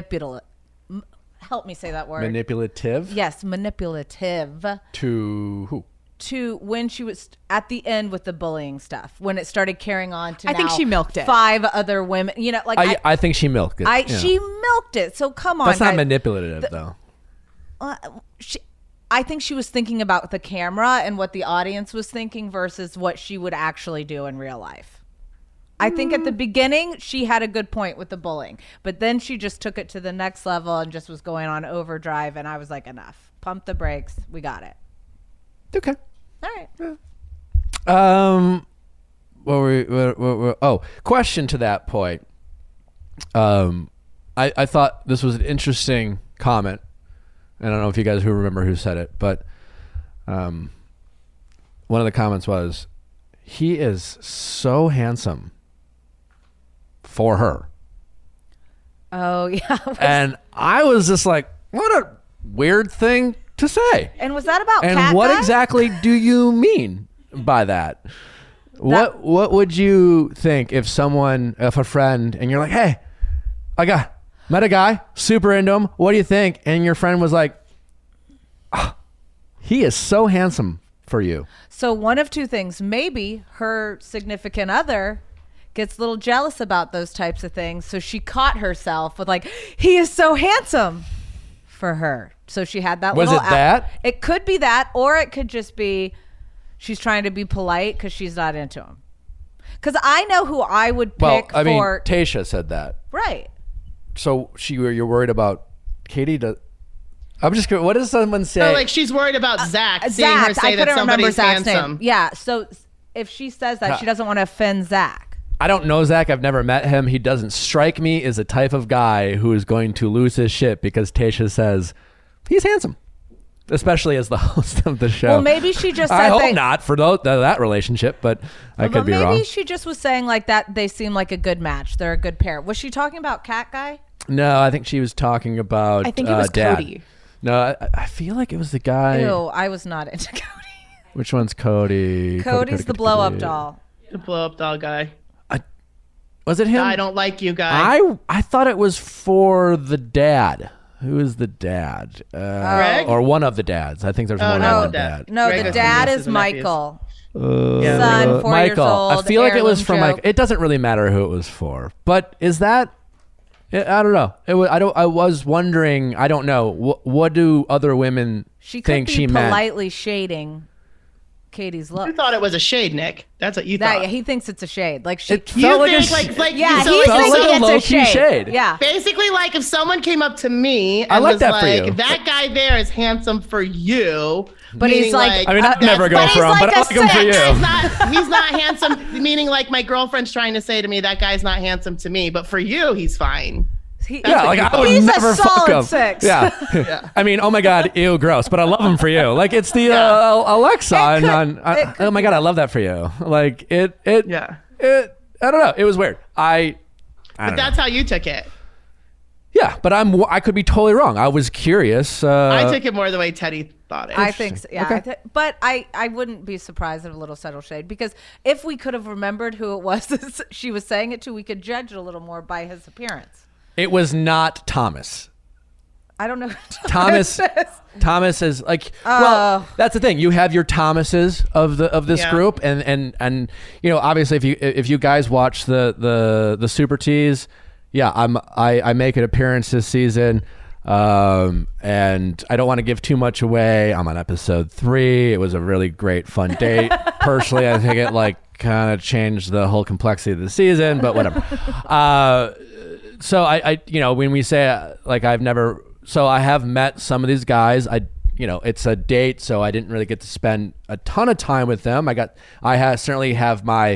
Help me say that word.
manipulative
Yes, manipulative.
to who?
To when she was at the end with the bullying stuff, when it started carrying on to
I think
now
she milked it.
5 other women, like
I think she milked it. yeah.
she milked it. So come on,
That's not
guys.
manipulative, though.
I think she was thinking about the camera and what the audience was thinking versus what she would actually do in real life. I think at the beginning she had a good point with the bullying, but then she just took it to the next level and just was going on overdrive. And I was like, enough. Pump the brakes. We got it.
Okay.
All right.
Question to that point. I thought this was an interesting comment. I don't know if you guys who remember who said it, but one of the comments was, he is so handsome for her.
Oh yeah.
And I was just like, what a weird thing to say.
And was that about
And
cat
what
guy?
exactly do you mean by that? What would you think if a friend, and you're like, hey, met a guy, super into him, what do you think? And your friend was like, oh, he is so handsome for you.
So one of two things. Maybe her significant other gets a little jealous about those types of things. So she caught herself with like, he is so handsome for her. So she had that
Was
little...
it that?
It could be that, or it could just be she's trying to be polite because she's not into him. Because I know who I would pick
Well, I mean,
for...
Tayshia said that.
Right.
So you're worried about Katie? I'm just curious, what does someone say?
So like she's worried about Zach seeing her say that somebody's handsome.
name. Yeah, so if she says that, she doesn't want to offend Zach.
I don't know Zach. I've never met him. He doesn't strike me as a type of guy who is going to lose his shit because Tayshia says he's handsome, especially as the host of the show.
Well, maybe she just said
I hope not for that relationship, but I could be wrong.
Maybe she just was saying like that they seem like a good match. They're a good pair. Was she talking about cat guy?
No, I think she was talking about
I think it was
Dad.
Cody.
No, I feel like it was the guy.
Ew, I was not into Cody.
Which one's Cody?
Cody's the blow up doll.
The blow up doll guy.
Was it him?
I don't like you, guy.
I thought it was for the dad Who is the dad?
Greg?
Or one of the dads. I think there's more than
no,
one
dad.
dad.
No,
Greg
the
has
dad
nieces
is
and nephews.
Michael.
Yeah.
Son, 4 years
Michael.
old.
I feel like it was
heirloom
from
joke.
Michael. It doesn't really matter who it was for. But is that? I don't know. I was wondering. I don't know. What do other women
She could
think
be
she meant?
politely shading Katie's
You
look.
thought it was a shade, Nick. That's what you
That
thought.
yeah, he thinks it's a shade. Like she.
It felt like a
yeah,
so
he's
it's
felt
thinking
like a
it's
low-key
a shade.
shade.
Yeah.
basically like if someone came up to me and
I like
was
that for
like,
you.
that guy there is handsome for you.
But he's
meaning
like-
I mean, I'd never go
but
for
he's
him,
like
but I
a
like him for
six.
you.
he's not handsome, meaning like my girlfriend's trying to say to me, that guy's not handsome to me, but for you, he's fine.
Yeah, like I would
He's a
never fuck
solid
him.
6.
Yeah. I mean, oh my god, ew, gross. But I love him for you. Like it's the Alexa on. Oh my god, I love that for you. Like it.
Yeah.
I don't know. It was weird. I
But
don't
that's
know.
how you took it.
Yeah, but I could be totally wrong. I was curious.
I took it more the way Teddy thought it.
I think so, yeah.
Okay.
But I wouldn't be surprised at a little subtle shade because if we could have remembered who it was that she was saying it to, we could judge it a little more by his appearance.
It was not Thomas.
I don't know. Who
Thomas.
is.
Thomas is like. Well, that's the thing. You have your Thomases of this
Yeah.
group, and you know, obviously, if you guys watch the Super Tees, yeah, I make an appearance this season, and I don't want to give too much away. I'm on episode 3. It was a really great, fun date. Personally, I think it like kind of changed the whole complexity of the season, but whatever. So I you know, when we say like I have met some of these guys. You know, it's a date, so I didn't really get to spend a ton of time with them. Certainly have my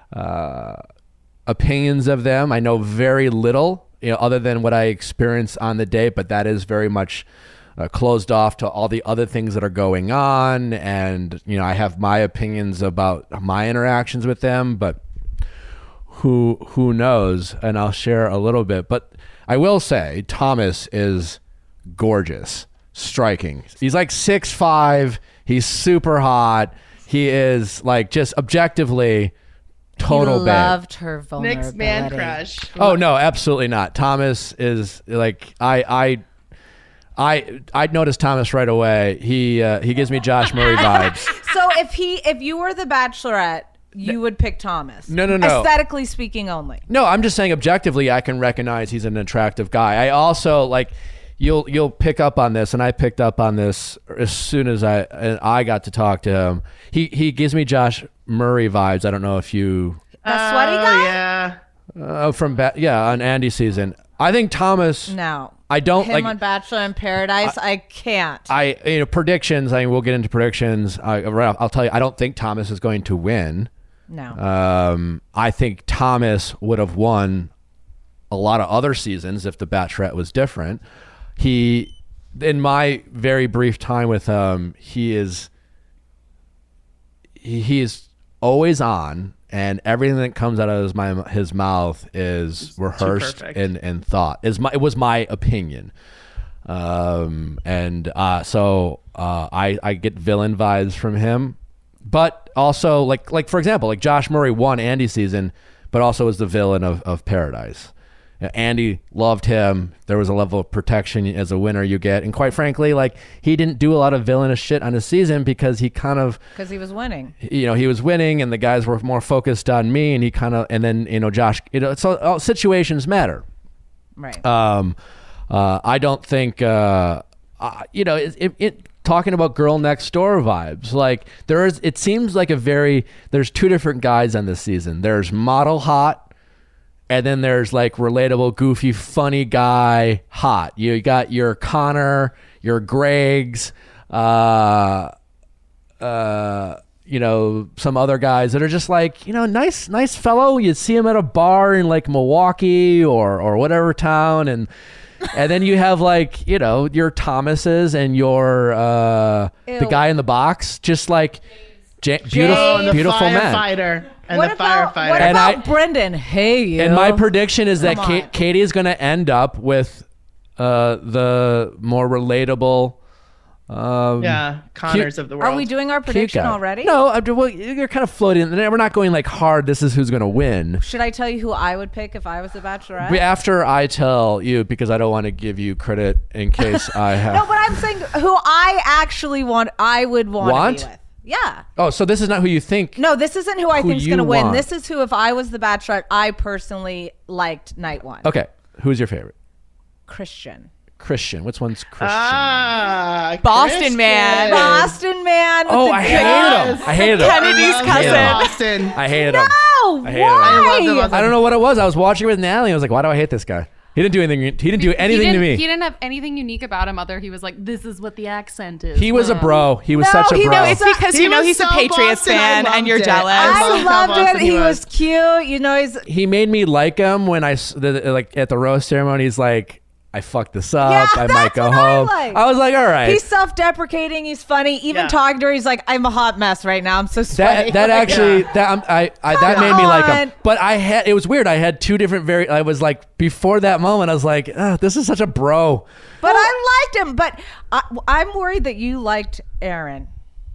opinions of them. I know very little, you know, other than what I experienced on the date, but that is very much closed off to all the other things that are going on. And, you know, I have my opinions about my interactions with them, but who knows? And I'll share a little bit, but I will say Thomas is gorgeous, striking. He's like 6'5". He's super hot. He is like just objectively total
He
babe.
loved her vulnerability.
Nick's man crush.
Oh no, absolutely not. Thomas is like I noticed Thomas right away. He gives me Josh Murray vibes.
So if you were the Bachelorette, you would pick Thomas.
No.
Aesthetically speaking only.
No, I'm just saying objectively I can recognize he's an attractive guy. I also like you'll pick up on this, and I picked up on this as soon as I got to talk to him. He gives me Josh Murray vibes. I don't know if you
The sweaty guy?
Yeah.
on Andy's season. I think Thomas.
No.
I don't
Him
like.
on Bachelor in Paradise, I can't.
Predictions. I mean, we'll get into predictions. I'll tell you. I don't think Thomas is going to win.
No.
I think Thomas would have won a lot of other seasons if the Bachelorette was different. In my very brief time with him, he is always on, and everything that comes out of his mouth is rehearsed and thought. It was my opinion. So I get villain vibes from him, but also like for example, like Josh Murray won Andy's season, but also was the villain of Paradise. Andy loved him. There was a level of protection as a winner you get, and quite frankly, like he didn't do a lot of villainous shit on his season because he
was winning.
You know, he was winning, and the guys were more focused on me, and and then you know Josh. You know, so situations matter.
Right.
I don't think, you know, it talking about girl next door vibes. Like it seems like there's two different guys on this season. There's model hot, and then there's like relatable, goofy, funny guy hot. You got your Connor, your Gregs, you know, some other guys that are just like, you know, nice fellow. You'd see him at a bar in like Milwaukee or whatever town, and then you have like, you know, your Thomases and your the guy in the box, just like beautiful men.
Firefighter and
what
the
about,
firefighter.
What
And
about Brendan? Hey, you.
And my prediction is that
Come on.
Katie is going to end up with the more relatable
Yeah, Connors of the world.
Are we doing our
Cute
prediction
guy.
already?
No, well, you're kind of floating. We're not going like hard. This is who's going to win.
Should I tell you who I would pick if I was the Bachelorette?
After I tell you, because I don't want to give you credit in case I have.
No, but I'm saying who I actually want. I would want to be with. Yeah.
Oh, so this is not who you think.
No, this isn't who I
Who
think is
you
going to win.
want.
This is who, if I was the Bachelorette, I personally liked night one.
Okay, who's your favorite?
Christian.
Christian. Which one's Christian?
Boston
Christian.
man.
Boston man. With
Oh,
the
I
dreads.
hated him. I hated him.
Kennedy's
I love
cousin.
Boston.
I hated him.
No,
I hated him.
why?
I love
I don't know what it was. I was watching it with Natalie. I was like, why do I hate this guy? He didn't do anything. He didn't do anything to me.
He didn't have anything unique about him other. He was like, this is what the accent is.
He was a bro. He was
No,
such a
he-
bro.
no,
It's because
He
you know
was
he's a
so
Patriots
Boston, I
fan and
loved
you're
it.
jealous.
I
I
loved how
loved it.
Boston he
He was
was.
cute. You know, he's
He made me like him when like at the rose ceremony. He's like, I fucked this up.
Yeah,
I might
that's
go
what I
home.
like.
I was like, all right.
he's self-deprecating. He's funny. Even
Yeah.
talking to her, he's like, "I'm a hot mess right now. I'm so sweaty."
That
Like,
actually that that made me like him.
on.
But it was weird. I had two different I was like before that moment I was like, this is such a bro.
But I liked him. But I'm worried that you liked Aaron.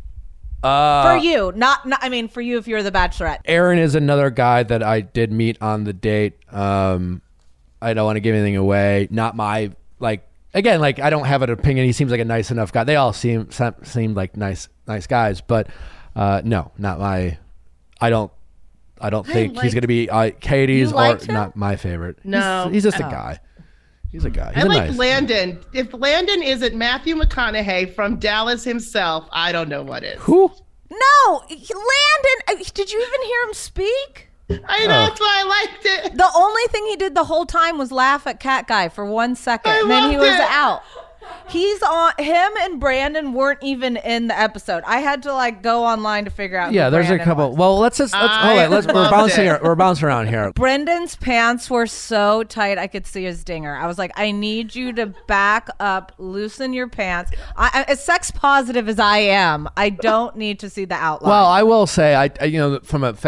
For you, not. I mean, for you, if you're the Bachelorette.
Aaron is another guy that I did meet on the date. I don't want to give anything away. Not my again, I don't have an opinion. He seems like a nice enough guy. They all seem like nice guys, but no, not my. I don't think he's
like-
going to be Katie's
You
or
liked him?
not my favorite.
No.
he's just a guy. He's a guy. He's
I
a
like
nice.
Landon. If Landon isn't Matthew McConaughey from Dallas himself, I don't know what is.
Who?
No, Landon. Did you even hear him speak?
I know, that's why I liked it.
The only thing he did the whole time was laugh at Cat Guy for 1 second,
I
and then he
loved
was
it.
out. He's on. Him and Brandon weren't even in the episode. I had to go online to figure out.
Yeah,
who
there's a
Brandon
couple.
was.
Well, let's hold on. We're
loved
bouncing
it.
here. We're bouncing around here.
Brendan's pants were so tight I could see his dinger. I was like, I need you to back up, loosen your pants. As sex positive as I am, I don't need to see the outline.
Well, I will say, I from a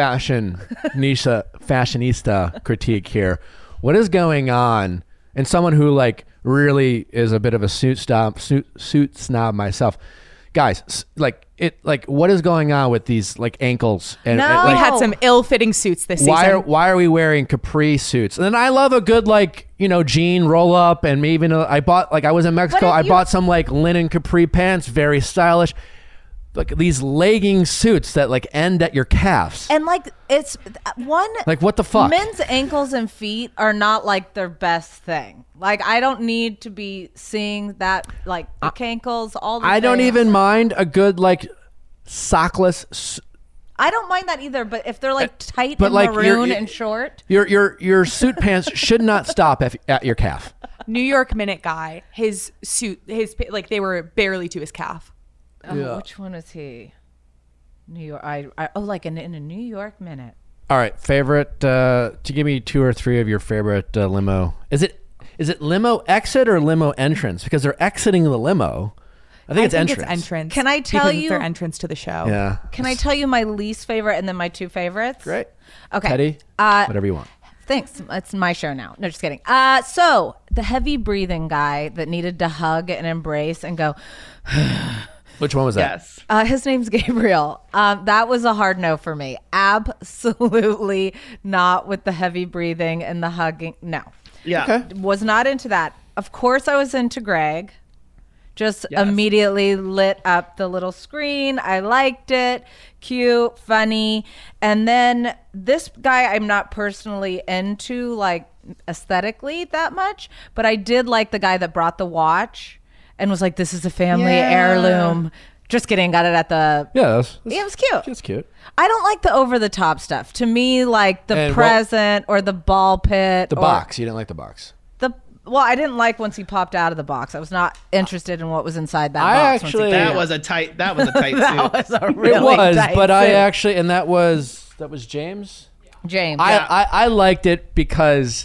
fashionista critique here, what is going on? And someone who really is a bit of a suit snob myself, guys. What is going on with these ankles? And
No.
We had some ill-fitting suits this season.
why are we wearing capri suits? And then I love a good jean roll up, and maybe even I bought I was in Mexico.
But if
I
you-
bought some linen capri pants, very stylish. These legging suits that end at your calves.
and it's one.
What the fuck?
Men's ankles and feet are not their best thing. I don't need to be seeing that the cankles, all the
I don't
things.
even mind a good sockless.
I don't mind that either, but if they're tight
but,
and
you're-
maroon
you-
and short.
Your suit pants should not stop at your calf.
New York Minute guy, his suit, they were barely to his calf.
Oh, which one is he? New York. In a New York Minute.
All right, favorite. To give me 2 or 3 of your favorite limo. Is it limo exit or limo entrance? Because they're exiting the limo. I think it's entrance.
Can I tell
because it's
you-
their entrance to the show?
Yeah.
Can I tell you my least favorite and then my 2 favorites?
Great.
Okay.
Teddy.
Uh,
Whatever you want.
Thanks. It's my show now. No, just kidding. So the heavy breathing guy that needed to hug and embrace and go,
Which one was that?
Yes.
his name's Gabriel. That was a hard no for me. Absolutely not with the heavy breathing and the hugging. No.
Yeah.
Okay.
Was not into that. Of course I was into Greg. Just
Yes.
immediately lit up the little screen. I liked it. Cute, funny. And then this guy I'm not personally into aesthetically that much, but I did like the guy that brought the watch and was like, this is a family
Yeah.
heirloom. Just kidding. Got it at the...
Yeah,
Yeah, it was cute.
That's cute.
I don't like the over-the-top stuff. To me, the
And
present or the ball pit.
The
or
box. You didn't like the box.
I didn't like once he popped out of the box. I was not interested in what was inside that
I
box.
actually-
once he
That
came
was a tight. That was a tight
out.
suit.
That was a really
It was,
tight
but I
suit.
actually, and that was James.
James.
I liked it because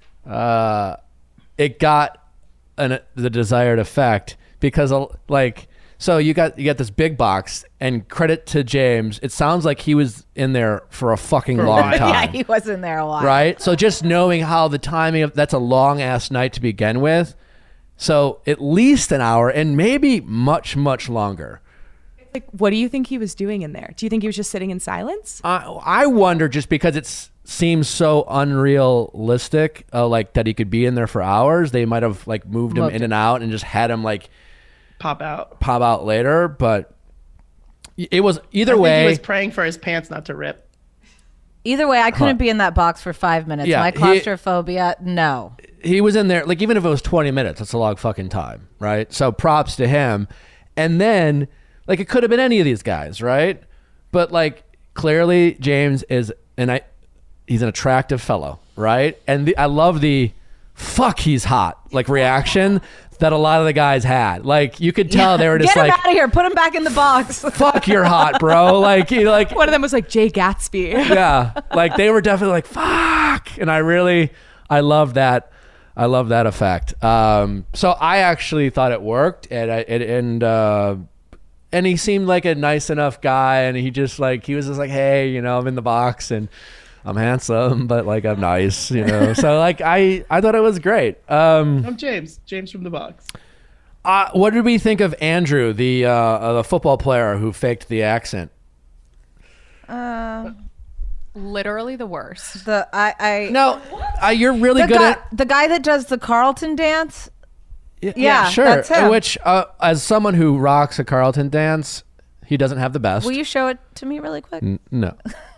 it got the desired effect because so you got this big box, and credit to James, it sounds like he was in there for a fucking long
while.
time.
Yeah, he was in there a while.
Right? So just knowing how the timing of that's a long ass night to begin with, So at least an hour and maybe much, much longer.
Like, what do you think he was doing in there? Do you think he was just sitting in silence?
I wonder, just because it seems so unrealistic, like that he could be in there for hours. They might have like moved him in and out and just had him like
Pop out.
later. But it was either
I think
way.
he was praying for his pants not to rip.
Either way, I couldn't be in that box for 5 minutes.
Yeah,
My claustrophobia, no.
He was in there, like, even if it was 20 minutes, that's a long fucking time, right? So props to him. And then, like, it could have been any of these guys, right? But, like, clearly James is, he's an attractive fellow, right? And I love the fuck he's hot, like, reaction that a lot of the guys had. Like, you could tell they were just
Get him
like,
out of here. Put him back in the box.
fuck, you're hot, bro. Like,
One of them was like Jay Gatsby.
yeah, like they were definitely like, fuck. And I love that. I love that effect. So I actually thought it worked, and he seemed like a nice enough guy, and he was just like, hey, you know, I'm in the box and I'm handsome, but like I'm nice, you know. So like I thought it was great.
I'm James from the box.
What did we think of Andrew, the football player who faked the accent?
Literally the worst.
You're really good at
the guy that does the Carlton dance.
Yeah, sure.
That's him.
Which, as someone who rocks a Carlton dance, he doesn't have the best.
Will you show it to me really quick?
No.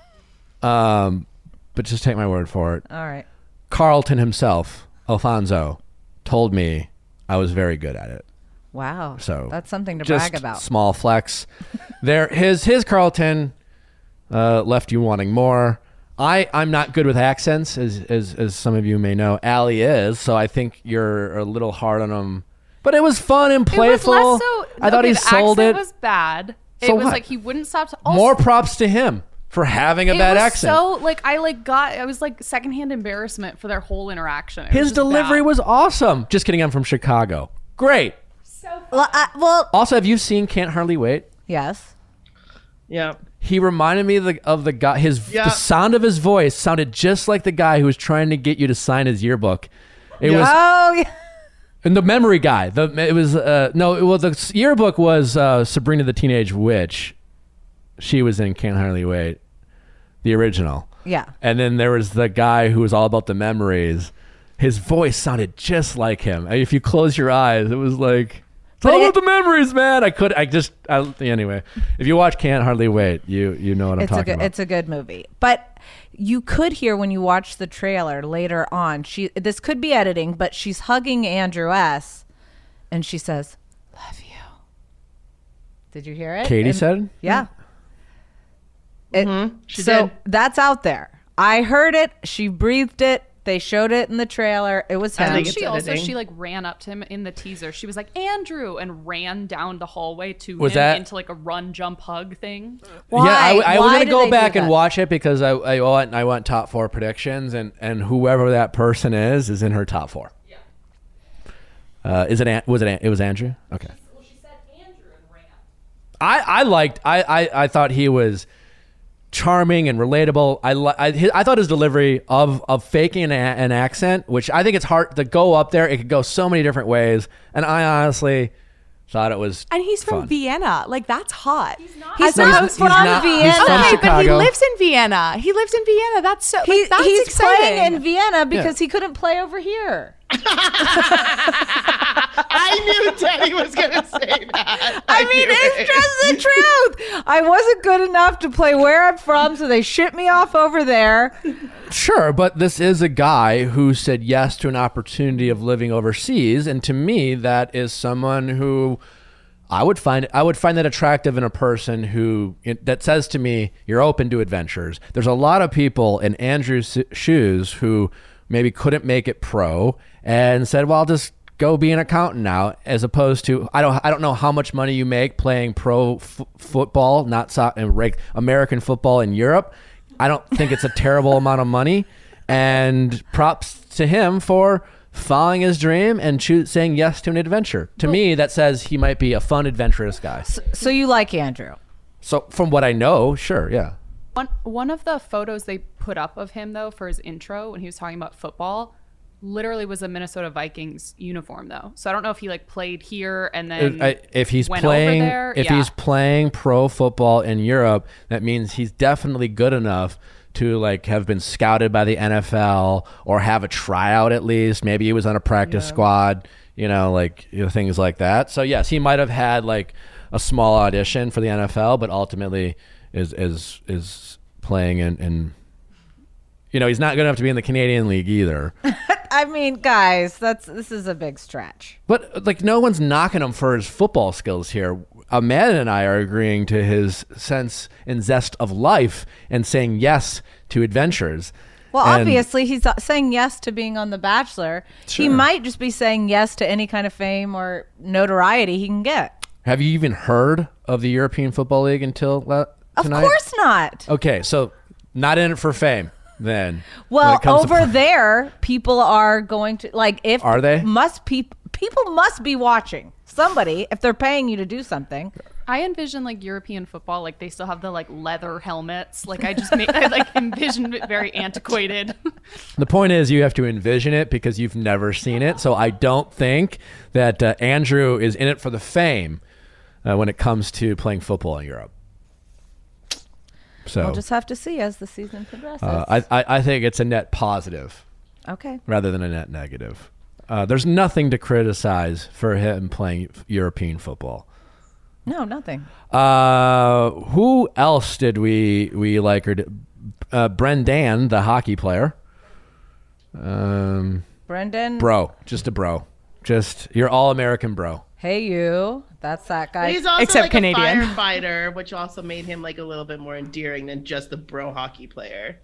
But just take my word for it.
All right.
Carlton himself, Alfonso, told me I was very good at it.
Wow.
So
that's something to
just
brag about.
Small flex. His Carlton left you wanting more. I'm not good with accents, as some of you may know. Allie is, so I think you're a little hard on him. But it was fun and playful.
It was less so,
I thought he
the
sold
accent
it.
was bad.
So
it was
what?
like he wouldn't stop.
More props to him for having a bad accent.
So like I was like secondhand embarrassment for their whole interaction. It was
His
just
delivery
bad.
was awesome. Just kidding, I'm from Chicago. Great.
Well,
Also, have you seen Can't Hardly Wait?
yes.
Yeah.
He reminded me of the guy. The sound of his voice sounded just like the guy who was trying to get you to sign his yearbook. It was,
Oh, yeah.
and the memory guy. The yearbook was Sabrina the Teenage Witch. She was in Can't Hardly Wait, the original.
Yeah.
And then there was the guy who was all about the memories. His voice sounded just like him. If you close your eyes, it was like, it's all about the memories, man. Anyway, if you watch Can't Hardly Wait, you know what I'm talking about.
It's a good movie. But you could hear when you watch the trailer later on, this could be editing, but she's hugging Andrew S. and she says, "Love you." Did you hear it?
Katie said?
Yeah.
She
so
did.
that's out there. I heard it. She breathed it. They showed it in the trailer. It was
I
him.
think it's editing.
She like ran up to him in the teaser. She was like, Andrew, and ran down the hallway to
Was
him
that-
into like a run, jump, hug thing.
Why?
Yeah, I was
Why
going to
did
go
they
back
do
and
that?
watch it because I went top 4 predictions, and whoever that person is in her top 4. Yeah. It was Andrew? Okay.
Well, she said Andrew and ran.
I thought he was charming and relatable. I thought his delivery of faking an accent, which I think it's hard to go up there. It could go so many different ways, and I honestly thought it was.
And he's from
fun.
Vienna. Like, that's hot.
He's
No,
not
he's
from
not. He's
Vienna.
from
Okay, but he
Chicago.
lives in Vienna. That's so. Like, that's
He's
exciting.
playing in Vienna because he couldn't play over here.
I knew Teddy was going to say that.
I mean, it's just the truth. I wasn't good enough to play where I'm from, so they shipped me off over there.
Sure, but this is a guy who said yes to an opportunity of living overseas, and to me, that is someone who I would find that attractive in a person that says to me, "You're open to adventures." There's a lot of people in Andrew's shoes who maybe couldn't make it pro and said, "Well, I'll just go be an accountant now," as opposed to I don't know how much money you make playing pro football, not American football in Europe. I don't think it's a terrible amount of money, and props to him for following his dream and saying yes to an adventure. To me, that says he might be a fun, adventurous guy.
So you like Andrew?
So from what I know, sure, yeah.
One of the photos they put up of him though for his intro when he was talking about football, literally was a Minnesota Vikings uniform though. So I don't know if he like played here and then
if he's
went
playing
over there.
if he's playing pro football in Europe, that means he's definitely good enough to like have been scouted by the NFL or have a tryout at least. Maybe he was on a practice squad, things like that. So yes, he might have had like a small audition for the NFL, but ultimately is playing in he's not good enough to be in the Canadian League either.
I mean, guys, this is a big stretch.
But like, no one's knocking him for his football skills here. Amanda and I are agreeing to his sense and zest of life and saying yes to adventures.
Well,
And-
obviously, he's saying yes to being on The Bachelor. He
Sure.
might just be saying yes to any kind of fame or notoriety he can get.
Have you even heard of the European Football League until tonight?
Of course not.
Okay, so not in it for fame then. when
Well,
it comes to-
over there, people are going to if
Are they?
People must be watching somebody if they're paying you to do something.
I envision like European football, like they still have the like leather helmets. Like I like envisioned it very antiquated.
The point is, you have to envision it because you've never seen it. So I don't think that Andrew is in it for the fame when it comes to playing football in Europe. So
We'll just have to see as the season progresses.
I think it's a net positive
Okay.
rather than a net negative. There's nothing to criticize for him playing European football.
No, nothing.
Who else did we like? Brendan, the hockey player.
Brendan.
Bro, just a bro. Just your all-American bro.
Hey, you. That's that guy.
He's also
Except
like
Canadian.
a firefighter, which also made him like a little bit more endearing than just a bro hockey player.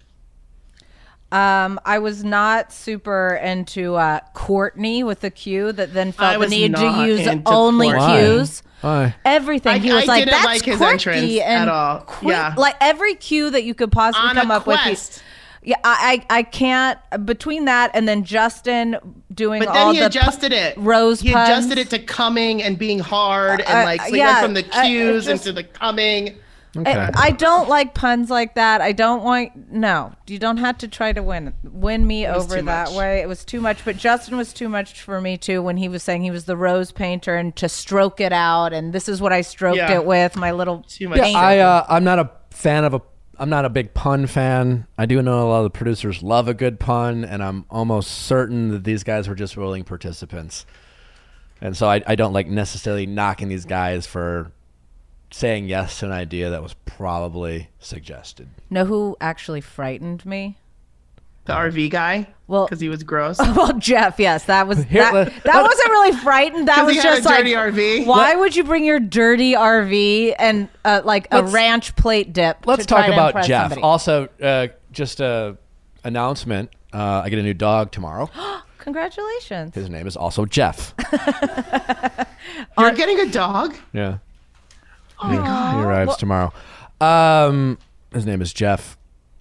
I was not super into Courtney with a Q that then
I
felt the
was
need to
not
use
into
only
Courtney.
Qs.
Why?
Everything. He was
I
like,
didn't
that's
like his
quirky
entrance
and
at all. Yeah.
Like every Q that you could possibly
On
come
a
up with.
quest.
Yeah, I can't between that and then Justin doing
But
all
then he
the
adjusted it.
rose
He
puns.
adjusted it to coming and being hard and like so he
yeah,
went from the cues
just-
into the coming.
Okay.
I don't like puns like that. I don't want. No, you don't have to try to win me
was
over
too
that
much.
way. It was too much. But Justin was too much for me too when he was saying he was the rose painter and to stroke it out. And this is what I stroked
Yeah.
it with my little.
Too much.
paint.
I'm not a fan of I'm not a big pun fan. I do know a lot of the producers love a good pun, and I'm almost certain that these guys were just willing participants. And so I don't like necessarily knocking these guys for saying yes to an idea that was probably suggested.
Know who actually frightened me?
The RV guy.
Well-
because he was gross.
Well, Jeff, yes, that was
Here,
that wasn't really frightened. That
'Cause
was
he had
just
a
like,
dirty RV?
why would you bring your dirty RV and like a ranch plate dip?
Let's
to try
talk
to
about
impress
Jeff.
somebody?
Also, just a announcement. I get a new dog tomorrow.
Congratulations.
His name is also Jeff.
You're getting a dog?
Yeah. He arrives tomorrow. His name is Jeff.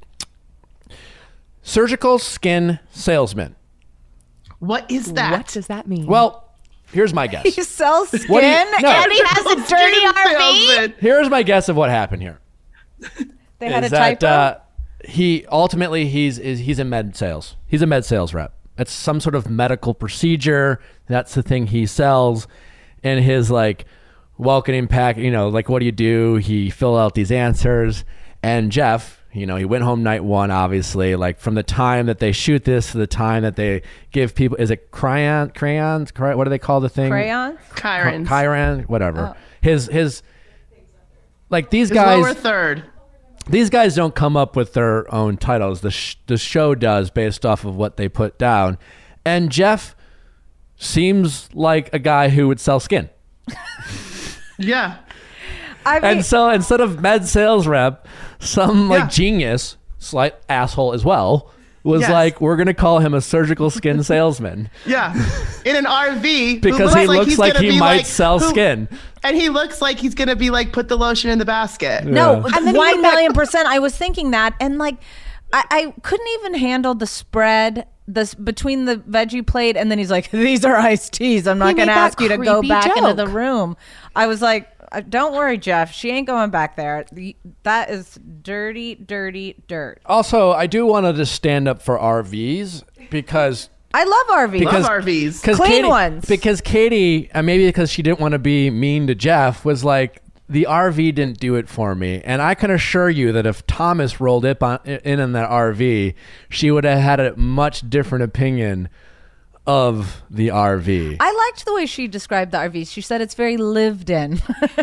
Surgical skin salesman.
What is that?
What does that mean?
Well, here's my guess.
He sells skin
What do you- no.
and he has a dirty RV.
Salesman.
Here's my guess of what happened here.
They had a
Is that
typo.
he ultimately he's in med sales. He's a med sales rep. It's some sort of medical procedure. That's the thing he sells. And his like welcoming pack, like what do you do? He filled out these answers. And Jeff, he went home night one, obviously, like from the time that they shoot this to the time that they give people, is it crayons? What do they call the thing?
Crayons.
Kyron.
Chiron, whatever.
Oh.
His like these
His
guys.
lower third.
These guys don't come up with their own titles. The show does based off of what they put down. And Jeff seems like a guy who would sell skin.
Yeah.
I mean,
And so instead of med sales rep, some
Yeah.
genius, slight asshole as well, was
Yes.
like, we're going to call him a surgical skin salesman
Yeah. In an RV. who
because he looks
he's
like
gonna
he
be
might sell
who-
skin.
And he looks like he's going to be like, put the lotion in the basket.
no,
Yeah.
And then he
1,000,000%. I was thinking that, and like, I couldn't even handle the spread. This between the veggie plate, and then he's like, "These are iced teas. I'm not
He
going to
made that
ask you to go
creepy
back into
joke.
the room." I was like, "Don't worry, Jeff. She ain't going back there. That is dirty, dirty dirt."
Also, I do want to just stand up for RVs because
I love RVs.
Love RVs.
Clean ones.
Because Katie, maybe because she didn't want to be mean to Jeff, was like, the RV didn't do it for me. And I can assure you that if Thomas rolled in that RV, she would have had a much different opinion of the RV.
I liked the way she described the RV. She said it's very lived in.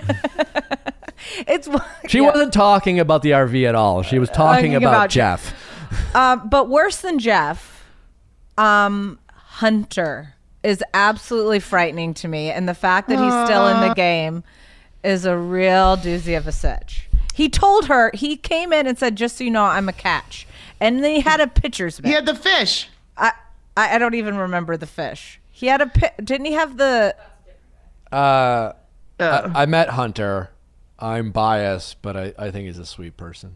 She wasn't talking about the RV at all. She was talking about Jeff.
But worse than Jeff, Hunter is absolutely frightening to me, and the fact that he's still in the game is a real doozy of a sitch. He told her, he came in and said, just so you know, I'm a catch. And then he had a pitcher's mitt.
He had the fish.
I don't even remember the fish. He had didn't he have the...
I met Hunter. I'm biased, but I think he's a sweet person.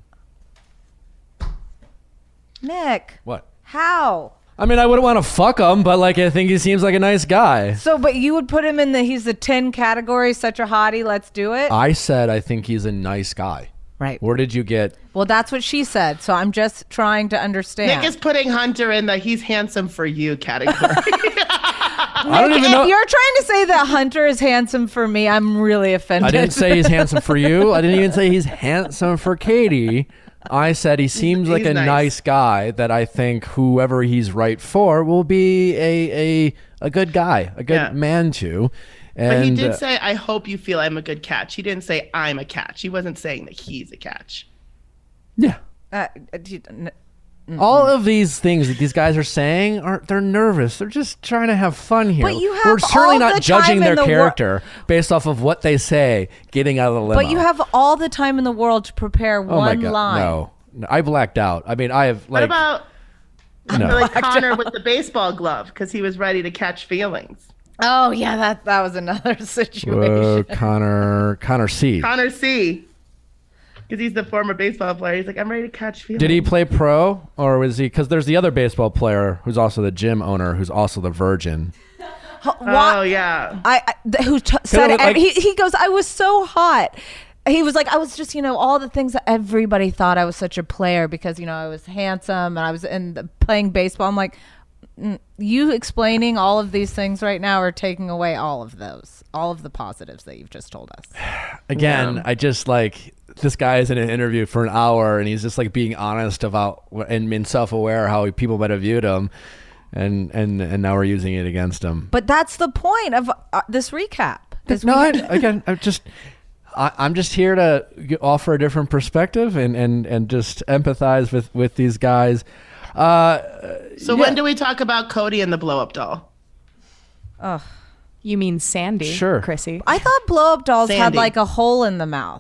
Nick.
What?
How?
I mean, I wouldn't want to fuck him, but like I think he seems like a nice guy.
So, but you would put him in he's the 10 category, such a hottie, let's do it?
I said I think he's a nice guy.
Right.
Where did you get?
Well, that's what she said, so I'm just trying to understand.
Nick is putting Hunter in the he's handsome for you category.
I don't even know.
If you're trying to say that Hunter is handsome for me, I'm really offended.
I didn't say he's handsome for you. I didn't even say he's handsome for Katie. I said he seems like a nice guy that I think whoever he's right for will be a good guy, a good man to. And,
but he did say, I hope you feel I'm a good catch. He didn't say I'm a catch. He wasn't saying that he's a catch.
Yeah. All of these things that these guys are saying they're nervous. They're just trying to have fun here.
But you have
We're certainly
all
not
the
judging
time
their
in the
character based off of what they say getting out of the limo.
But you have all the time in the world to prepare one line.
No, I blacked out. I mean, I have
What about
no.
like Connor with the baseball glove because he was ready to catch feelings?
Oh yeah, that was another situation.
Whoa, Connor C.
Connor C. Because he's the former baseball player. He's like, I'm ready to catch feelings.
Did he play pro or was he? Because there's the other baseball player who's also the gym owner, who's also the virgin.
Oh yeah.
Who said it? Like, he goes, I was so hot. He was like, I was just, all the things that everybody thought I was such a player because, I was handsome and I was playing baseball. I'm like, you explaining all of these things right now are taking away all of the positives that you've just told us.
Again, I just this guy is in an interview for an hour and he's just like being honest about and self-aware how people might have viewed him. And now we're using it against him.
But that's the point of this recap.
I'm just here to offer a different perspective and just empathize with these guys.
When do we talk about Cody and the blow-up doll?
Oh,
you mean Sandy?
Sure,
Chrissy.
I thought blow-up dolls had
Sandy.
like a hole in the mouth.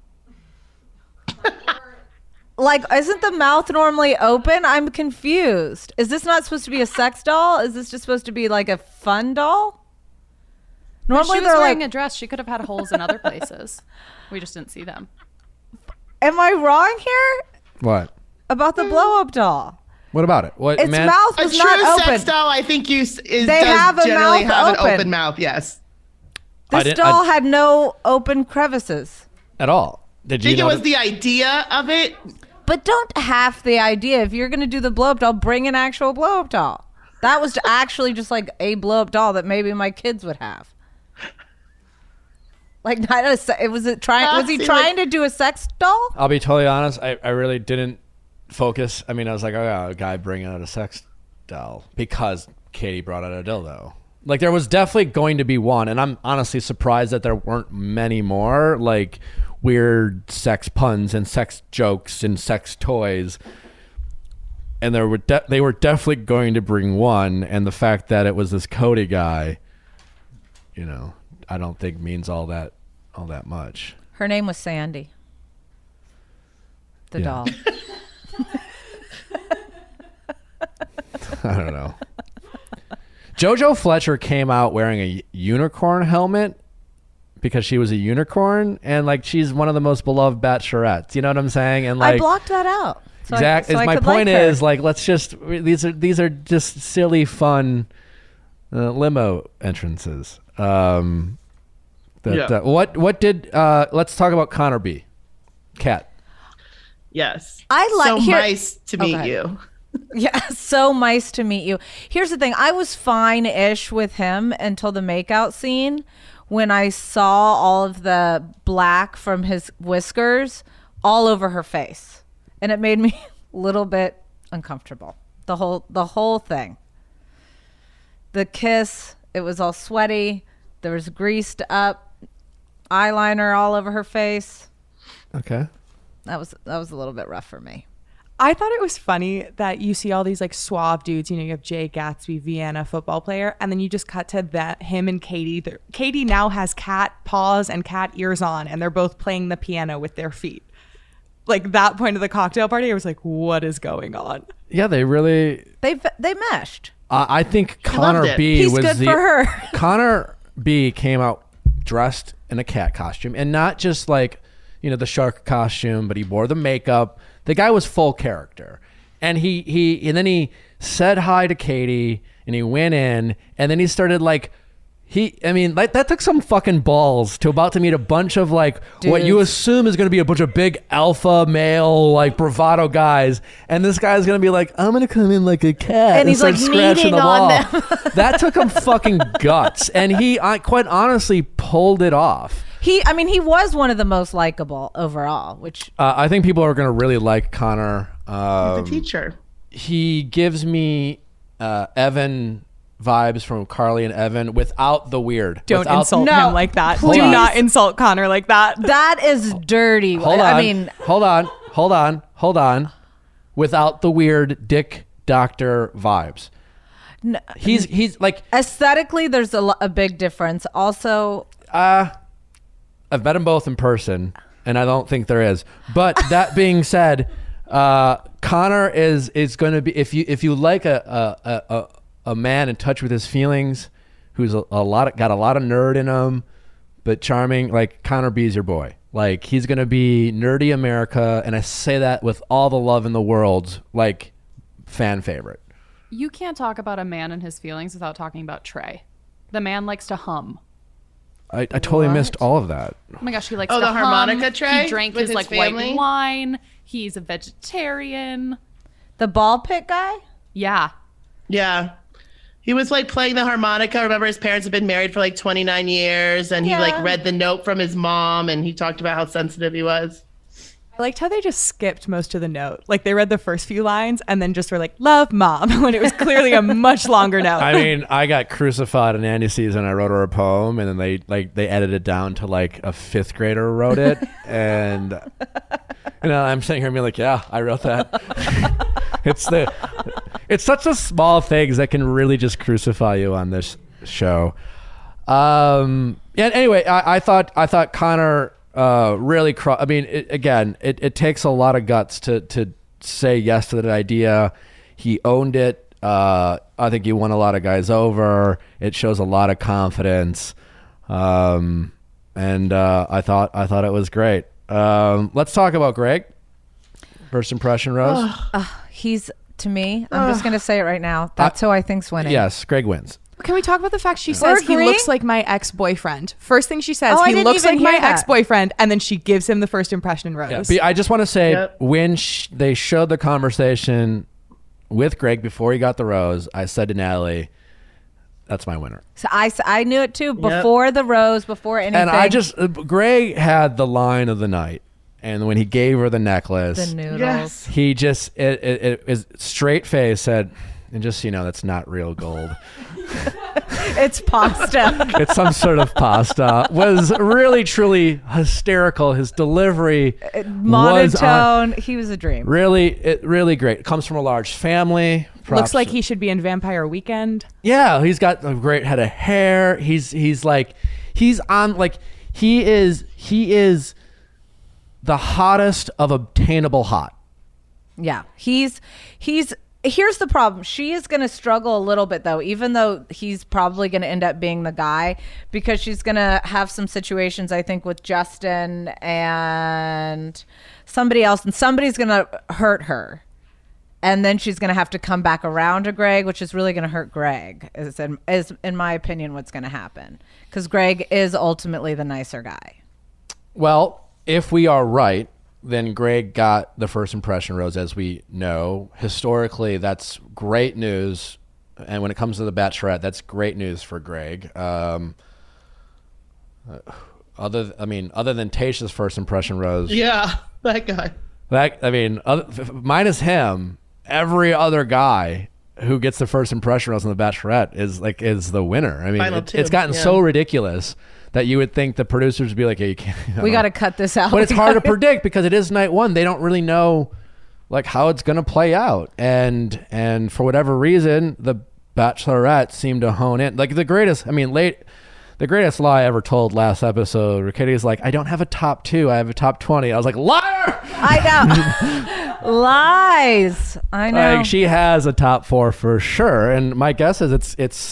Like, isn't the mouth normally open? I'm confused. Is this not supposed to be a sex doll? Is this just supposed to be like a fun doll? Normally
she was
they're
wearing
like
a dress. She could have had holes in other places. We just didn't see them.
Am I wrong here
What?
about the blow-up doll?
What about it? What
Its
man?
mouth
A
was
true
not
sex
open.
doll, I think does
have a
generally
mouth
have
open.
an open mouth. Yes.
This doll had no open crevices.
At all? Did
I
you
think it
know
was the idea of it.
But don't half the idea. If you're going to do the blow-up doll, bring an actual blow-up doll. That was actually just like a blow-up doll that maybe my kids would have. Like, was he trying to do a sex doll?
I'll be totally honest. I really didn't focus. I mean, I was like, oh yeah, a guy bringing out a sex doll because Katie brought out a dildo. Like, there was definitely going to be one, and I'm honestly surprised that there weren't many more like weird sex puns and sex jokes and sex toys. And they were definitely going to bring one, and the fact that it was this Cody guy, I don't think means all that much.
Her name was Sandy. The doll.
I don't know. JoJo Fletcher came out wearing a unicorn helmet because she was a unicorn, and like she's one of the most beloved bachelorettes. You know what I'm saying? And like
I blocked that out.
Exactly. My point is, like, let's just these are just silly, fun limo entrances. What did let's talk about Connor B. Kat.
Yes.
Nice
to meet you.
Yeah, so nice to meet you. Here's the thing. I was fine-ish with him until the makeout scene when I saw all of the black from his whiskers all over her face. And it made me a little bit uncomfortable. The whole thing. The kiss, it was all sweaty. There was greased up eyeliner all over her face.
Okay.
That was a little bit rough for me.
I thought it was funny that you see all these like suave dudes. You know, you have Jay Gatsby, Vienna football player, and then you just cut to him and Katie. Katie now has cat paws and cat ears on, and they're both playing the piano with their feet. Like that point of the cocktail party, I was like, "What is going on?"
Yeah, they really.
They meshed.
I think
loved
Connor
it.
B
He's
was
good
the
for her.
Connor B came out dressed in a cat costume, and not just like the shark costume, but he wore the makeup. The guy was full character, and then he said hi to Katie, and he went in, and then he started that took some fucking balls to about to meet a bunch of what you assume is going to be a bunch of big alpha male bravado guys, and this guy's going to be like, I'm going to come in like a cat
And he's,
start
like,
scratching
kneading
the
on
wall.
them.
That took him fucking guts, and he quite honestly pulled it off.
He was one of the most likable overall, which
I think people are going to really like Connor.
The teacher.
He gives me Evan vibes from Carly and Evan without the weird.
Don't insult
No,
him like that.
please.
Do not insult Connor like that.
that is dirty.
Hold on. Without the weird dick doctor vibes.
No,
He's like,
aesthetically, there's a big difference. Also,
I've met them both in person, and I don't think there is. But that being said, Connor is going to be, if you like a man in touch with his feelings, who's got a lot of nerd in him, but charming. Like Connor B is your boy. Like he's gonna be nerdy America, and I say that with all the love in the world. Like fan favorite.
You can't talk about a man and his feelings without talking about Trey. The man likes to hum.
I totally missed all of that.
Oh my gosh, he likes
Oh,
to
the
hum.
harmonica Trey
He drank
with
his
his
white
family?
wine. He's a vegetarian.
the ball pit guy.
Yeah.
Yeah. He was playing the harmonica. Remember, his parents had been married for 29 years, and he
Yeah.
read the note from his mom, and he talked about how sensitive he was.
I liked how they just skipped most of the note. Like they read the first few lines and then just were like, "Love, Mom," when it was clearly a much longer note.
I mean, I got crucified in Andy season. I wrote her a poem, and then they edited it down to a fifth grader wrote it, and I'm sitting here being like, yeah, I wrote that. It's such a small things that can really just crucify you on this show. Yeah. Anyway, I thought Connor really. It takes a lot of guts to say yes to that idea. He owned it. I think he won a lot of guys over. It shows a lot of confidence. And I thought it was great. Let's talk about Greg. First impression, Rose.
He's, to me, I'm just gonna say it right now. That's who I think's winning.
Yes, Greg wins.
Can we talk about the fact she says he
agree?
looks like my ex-boyfriend? First thing she says,
Oh, I
he
didn't
looks
even
like my
hear that.
ex-boyfriend, and then she gives him the first impression in Rose.
Yeah, but I just want to say
Yep.
when they showed the conversation with Greg before he got the rose, I said to Natalie, "That's my winner."
So I knew it too before the rose, before anything.
And I just Greg had the line of the night, and when he gave her the necklace,
the noodles.
Yes.
he just it is straight face said, and just so you know, that's not real gold.
It's pasta.
It's some sort of pasta. Was really truly hysterical. His delivery was on,
Monotone. He was a dream.
really great. It comes from a large family.
Looks
Props
like
to-
he should be in Vampire Weekend.
Yeah, he's got a great head of hair. He's on he is the hottest of obtainable hot.
Yeah. He's here's the problem. She is going to struggle a little bit though, even though he's probably going to end up being the guy, because she's going to have some situations, I think, with Justin and somebody else, and somebody's going to hurt her. And then she's going to have to come back around to Greg, which is really going to hurt Greg, is in my opinion what's going to happen. Because Greg is ultimately the nicer guy.
Well, if we are right, then Greg got the first impression rose, as we know. Historically, that's great news. And when it comes to the Bachelorette, that's great news for Greg. Other than Tayshia's first impression rose.
Yeah, that guy.
Minus him, every other guy who gets the first impression rose on the Bachelorette is the winner. I mean, it's gotten so ridiculous that you would think the producers would be like, "Hey, you can't."
We got to cut this out.
But it's hard to predict because it is night one. They don't really know like how it's going to play out, and for whatever reason, the Bachelorette seemed to hone in. Like the greatest lie I ever told last episode. Katie's like, "I don't have a top 2. I have a top 20." I was like, "Liar!"
I know. Lies. I know.
Like she has a top 4 for sure, and my guess is it's.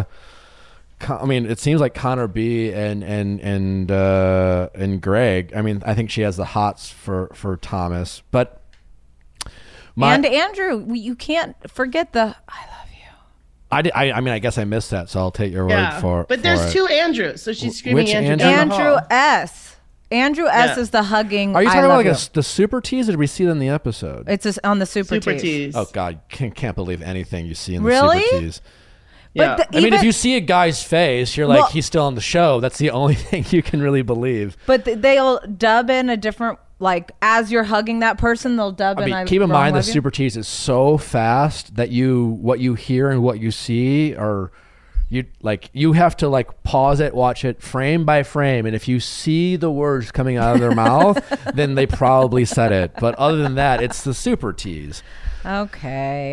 It seems like Connor B and Greg. I mean, I think she has the hots for Thomas, but
and Andrew, you can't forget the "I love you."
I guess I missed that, so I'll take your word for.
But there's
it.
2 Andrews, so she's screaming
Which
Andrew. Down the
Andrew
hall.
S. Andrew S. is the hugging.
Are you talking
I love
about like
you.
the super tease, or did we see that in the episode?
It's on the super tease.
tease.
Oh God, can't believe anything you see in the
Really?
super tease.
Yeah.
But
I mean, if you see a guy's face, you're like, he's still on the show. That's the only thing you can really believe.
But they'll dub in a different, like, as you're hugging that person, they'll dub in.
Keep in mind the super tease is so fast that what you hear and what you see are, you have to like pause it, watch it frame by frame, and if you see the words coming out of their mouth, then they probably said it. But other than that, it's the super tease.
Okay.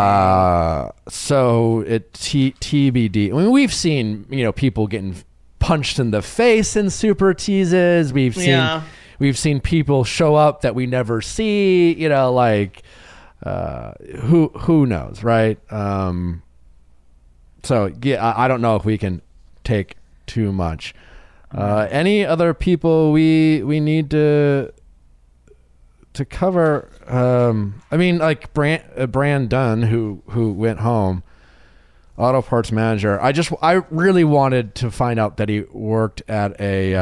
So it TBD. I mean, we've seen people getting punched in the face in super teases. We've seen people show up that we never see. Who knows, right? So yeah, I don't know if we can take too much. Any other people we need to cover? Like Brand Dunn, who went home, auto parts manager. I really wanted to find out that he worked at a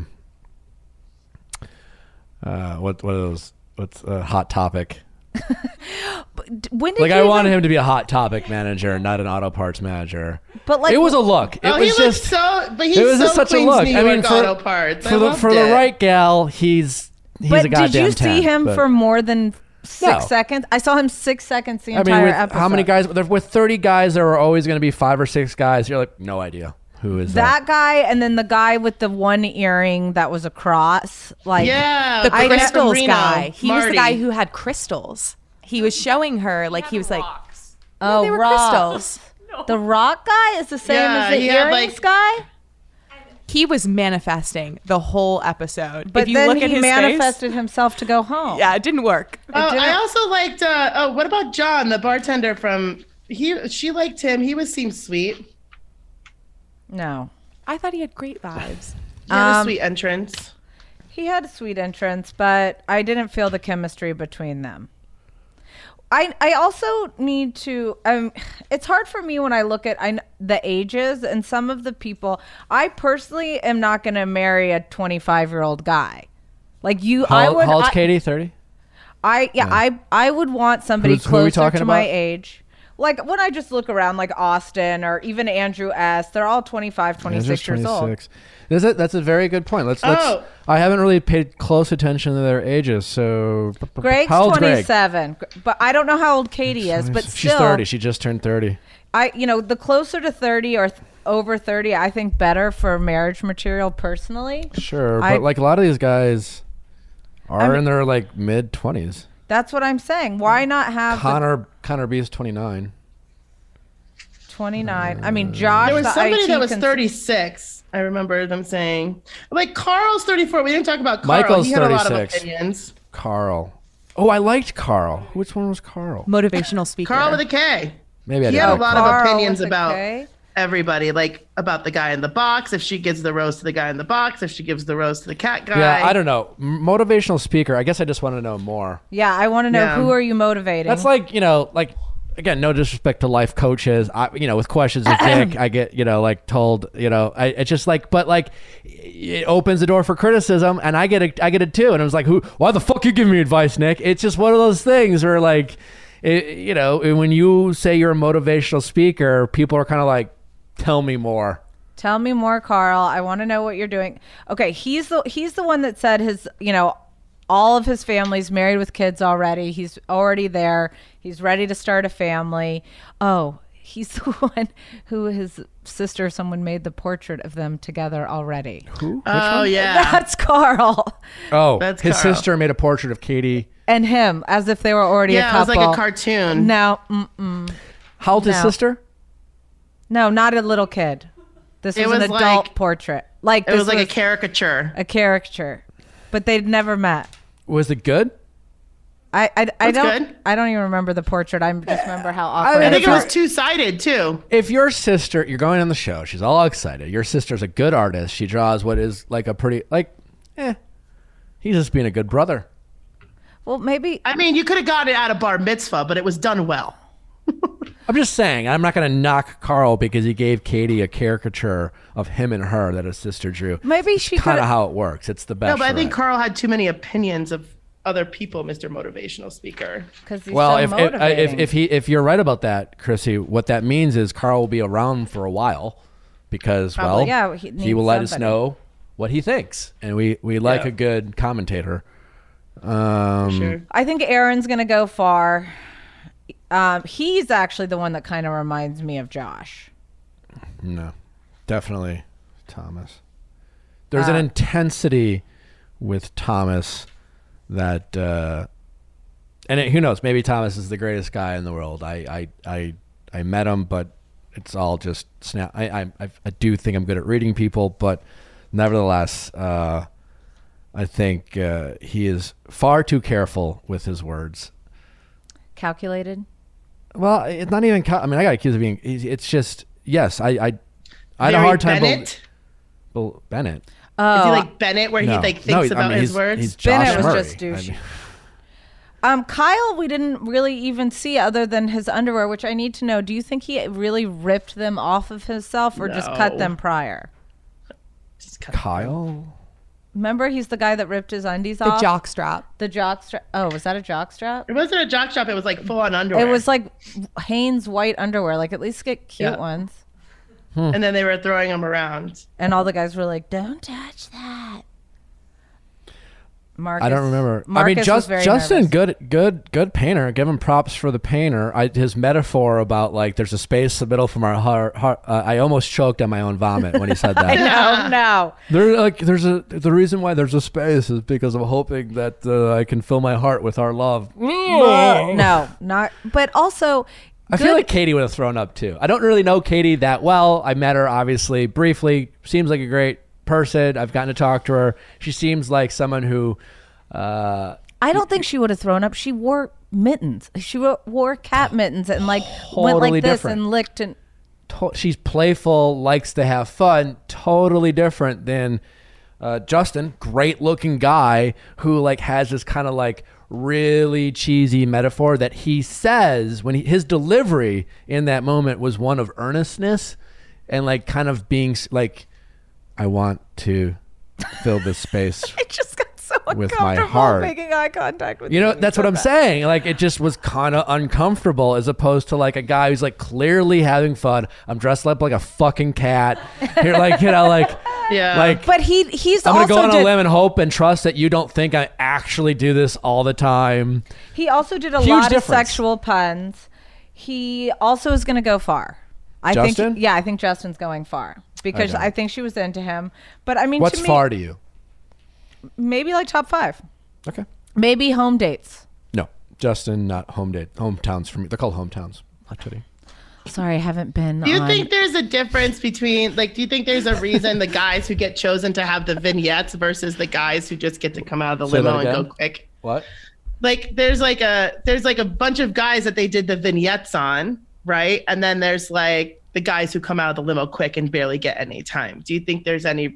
what are those? What's a Hot Topic?
When did
I wanted him to be a Hot Topic manager, not an auto parts manager.
But like,
it was a look. It was just
so. But he's
it was
so
just such a
Queens,
look.
New York auto parts.
for the right gal, he's a
But
goddamn
did you see
10,
him
but-
for more than 6
No.
seconds? I saw him 6 seconds the entire episode.
How many guys? With 30 guys, there are always going to be 5 or 6 guys. You're like, no idea who is that.
That guy, and then the guy with the one earring that was a cross. Like,
Yeah,
The
I met
crystals
Reno,
guy. He was the
Marty.
guy who had crystals. He was showing her like he was like,
oh,
they were
rock.
crystals.
The rock guy is the same
Yeah,
as the
he had,
earrings
like-
guy.
He was manifesting the whole episode.
But
if you
then
look at
he
his
manifested himself to go home.
face, yeah, it didn't work.
Oh,
didn't-
I also liked. What about John, the bartender from? She liked him. He seemed sweet.
No.
I thought he had great vibes.
He had a sweet entrance.
He had a sweet entrance, but I didn't feel the chemistry between them. I also need to it's hard for me when I look at the ages and some of the people. I personally am not going to marry a 25-year-old guy. Like you,
How old's Katie? 30?
I would want somebody
Who are we
closer
talking
to my
about?
age. Like when I just look around, like Austin or even Andrew S., they're all 25, 26 years old.
That's a very good point. Let's. I haven't really paid close attention to their ages. So
Greg's
how old's Greg?
27, but I don't know how old Katie is. But
She's
still,
30. She just turned 30.
the closer to 30 or over 30, I think better for marriage material personally.
Sure, but like a lot of these guys are in their like mid 20s.
That's what I'm saying. Why not have
Connor B is 29.
29? I mean, Josh.
There was
the
somebody
IT
that was 36. I remember them saying, like Carl's 34. We didn't talk about Carl.
Michael's
He had a lot of
36.
opinions.
Carl. Oh, I liked Carl. Which one was Carl?
Motivational speaker.
Carl with a K.
Maybe I
He
didn't.
had a
like
lot
Carl.
of
Carl
opinions
with a
about
K?
everybody, like about the guy in the box. If she gives the rose to the guy in the box, if she gives the rose to the cat guy.
Yeah, I don't know. Motivational speaker. I guess I just want to know more.
Yeah, I want to know
Yeah.
who are you motivating?
That's like, again, no disrespect to life coaches. With questions of Vic, I get, like told, it's just like, but like it opens the door for criticism, and I get it too. And I was like, why the fuck you giving me advice, Nick? It's just one of those things where like, when you say you're a motivational speaker, people are kind of like, tell me more.
Tell me more, Carl. I want to know what you're doing. Okay, he's the one that said his, all of his family's married with kids already. He's already there. He's ready to start a family. Oh, he's the one who his sister, someone made the portrait of them together already.
Who?
Oh, yeah.
That's Carl.
Oh,
That's
his
Carl.
sister made a portrait of Katie.
And him, as if they were already a
Yeah, it was
couple.
like a cartoon.
No,
How old his
No.
sister?
no, not a little kid. This
It
was an
was
adult
like-
portrait. Like
It
this
was like a caricature.
a caricature, but they'd never met.
Was it good?
I
That's
don't
good.
I don't even remember the portrait. I just remember how awkward.
I think it
felt.
was two-sided, too.
If your sister, you're going on the show, she's all excited. Your sister's a good artist. She draws what is like a pretty, he's just being a good brother.
Well, maybe
I mean, you could have got it out of bar mitzvah, but it was done well.
I'm just saying, I'm not going to knock Carl because he gave Katie a caricature of him and her that his sister drew.
maybe she
Kind
could.
of how it works. It's the best.
No, but I think Carl had too many opinions of other people, Mr. Motivational Speaker.
Because he's
Well,
so
if
motivating.
if you're right about that, Chrissy, what that means is Carl will be around for a while because
Probably,
well,
yeah, he
he will
needs
let us
somebody.
know what he thinks, and we like
Yeah.
a good commentator.
Sure.
I think Aaron's gonna go far. He's actually the one that kind of reminds me of Josh.
No, definitely Thomas. There's an intensity with Thomas that, who knows? Maybe Thomas is the greatest guy in the world. I met him, but it's all just snap. I do think I'm good at reading people, but nevertheless, I think he is far too careful with his words.
Calculated.
Well, it's not even. I mean, I got accused of being. It's just yes. I had a
Barry
hard time.
Bennett?
Bennett.
Is
Oh,
he like Bennett, where he like thinks about his words?
He's
Bennett
Josh
was
Murray.
just douchey. Kyle, we didn't really even see other than his underwear, which I need to know. Do you think he really ripped them off of himself or just cut
No.
them prior?
Just cut-
Kyle.
Remember, he's the guy that ripped his undies
The
off.
jock strap.
The jock strap. Oh, was that a jock strap?
It wasn't a jock strap. It was like full on underwear.
It was like Hanes white underwear. Like at least get cute
Yeah.
ones.
And then they were throwing them around.
And all the guys were like, "Don't touch that." Marcus,
I don't remember.
Marcus was very
Justin,
nervous.
good painter. Give him props for the painter. His metaphor about like there's a space in the middle from our heart. I almost choked on my own vomit when he said that.
No.
The reason why there's a space is because I'm hoping that I can fill my heart with our love.
No, not. But also,
I feel like Katie would have thrown up too. I don't really know Katie that well. I met her obviously briefly. Seems like a great person. I've gotten to talk to her. She seems like someone who
I don't think she would have thrown up. She wore mittens. She wore cat mittens and like went
Totally
like this
different.
and licked and.
she's playful, likes to have fun. Totally different than Justin, great looking guy who like has this kind of like really cheesy metaphor that he says when his delivery in that moment was one of earnestness and like kind of being like, I want to fill this space.
I just got so
With my
uncomfortable
heart.
making eye contact with
You know, that's what I'm saying. Like, it just was kind of uncomfortable as opposed to like a guy who's like clearly having fun. I'm dressed up like a fucking cat. You're like,
Yeah.
like,
But he's
I'm going to
also
go on a
did,
limb and hope and trust that you don't think I actually do this all the time.
he also did a
Huge
lot of
difference.
sexual puns. He also is going to go far. I
Justin?
think I think Justin's going far because
don't.
I think she was into him. But I mean,
What's
to me,
far to you?
maybe like top 5.
Okay.
Maybe home dates.
No, Justin, not hometowns for me. They're called hometowns. Not kidding.
Sorry, I haven't been
Do you
on.
think there's a difference between, like, do you think there's a reason the guys who get chosen to have the vignettes versus the guys who just get to come out of the
Say that
limo and
again?
go quick?
What?
Like, there's like a bunch of guys that they did the vignettes on, right? And then there's like the guys who come out of the limo quick and barely get any time. Do you think there's any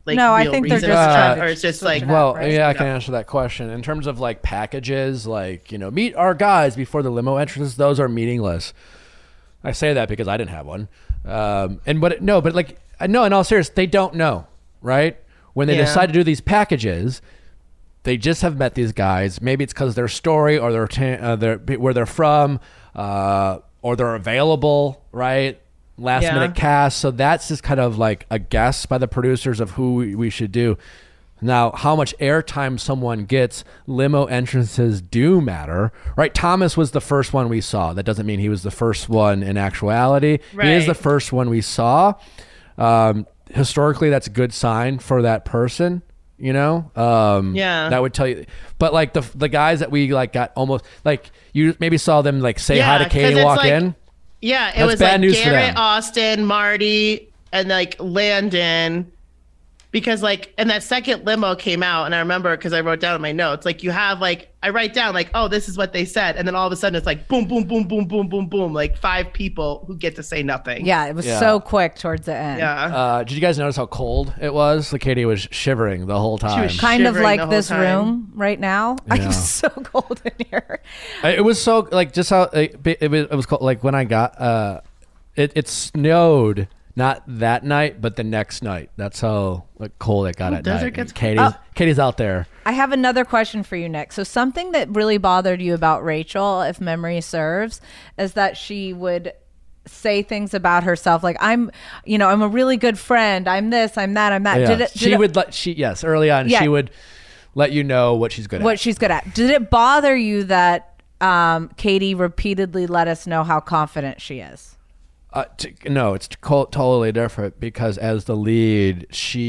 like
No, I
real
think they're
reasons
just
to
trying
try-
to
or it's just
switch
like
it up.
Well,
right?
yeah, I can answer that question. In terms of like packages, like, meet our guys before the limo entrances, those are meaningless. I say that because I didn't have one. No, in all seriousness, they don't know, right? When they
Yeah.
decide to do these packages, they just have met these guys. Maybe it's because their story or where they're from, or they're available, right? Last minute cast. So that's just kind of like a guess by the producers of who we should do. Now, how much airtime someone gets, limo entrances do matter, right? Thomas was the first one we saw. That doesn't mean he was the first one in actuality. He is
Right.
the first one we saw. Historically, that's a good sign for that person,
Yeah.
That would tell you. But like the guys that we like got almost like you maybe saw them like say hi to
'cause
Katie
it's
walk
like-
in.
Yeah, it
That's
was
bad
like
news for
Garrett,
them.
Austin, Marty, and like Landon. Because like, and that second limo came out, and I remember because I wrote down in my notes, like you have like, I write down like, oh, this is what they said. And then all of a sudden it's like boom, boom, boom, boom, boom, boom, boom, like 5 people who get to say nothing.
Yeah, it was
Yeah.
so quick towards the end.
Yeah.
Did you guys notice how cold it was? Like Katie was shivering the whole time.
was
Kind of
shivering the
like
whole
this
time.
room right now.
Yeah.
I'm so cold in here.
It was so like just how it was cold. Like when I got it snowed. Not that night, but the next night. That's how cold it got at
desert
night.
gets
Katie's out there.
I have another question for you, Nick. So something that really bothered you about Rachel, if memory serves, is that she would say things about herself like I'm a really good friend. I'm this, I'm that, I'm that.
Yeah. Early on,
Yeah.
she would let you know what she's good at.
What she's good at. Did it bother you that Katie repeatedly let us know how confident she is?
No, it's totally different because as the lead,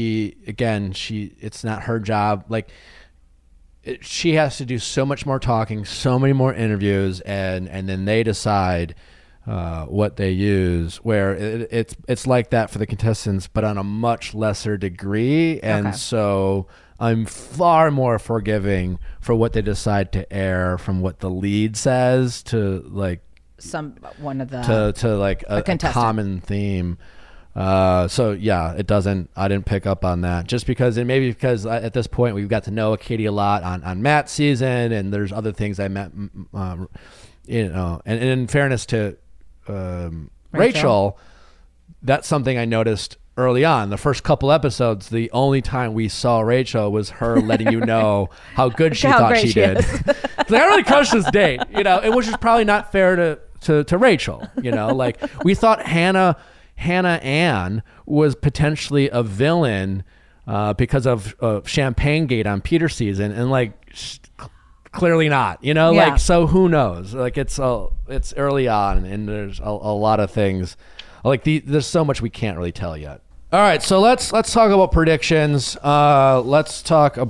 it's not her job. Like she has to do so much more talking, so many more interviews, and then they decide what they use. Where it's like that for the contestants, but on a much lesser degree, and
Okay.
so I'm far more forgiving for what they decide to air from what the lead says to like.
One of the
To like a
contestant.
common theme. So yeah, I didn't pick up on that just because at this point we've got to know Katie a lot on Matt's season, and there's other things I met, and in fairness to Rachel, that's something I noticed early on. The first couple episodes, the only time we saw Rachel was her letting you know how good she
How
thought
great
she
she
did.
is.
Like, I really crushed this date, and which is probably not fair to Rachel. Like we thought Hannah Ann was potentially a villain because of Champagne Gate on Peter's season, and like clearly not.
Yeah.
Like so who knows? Like it's early on, and there's a lot of things. Like there's so much we can't really tell yet. All right, so let's talk about predictions. Let's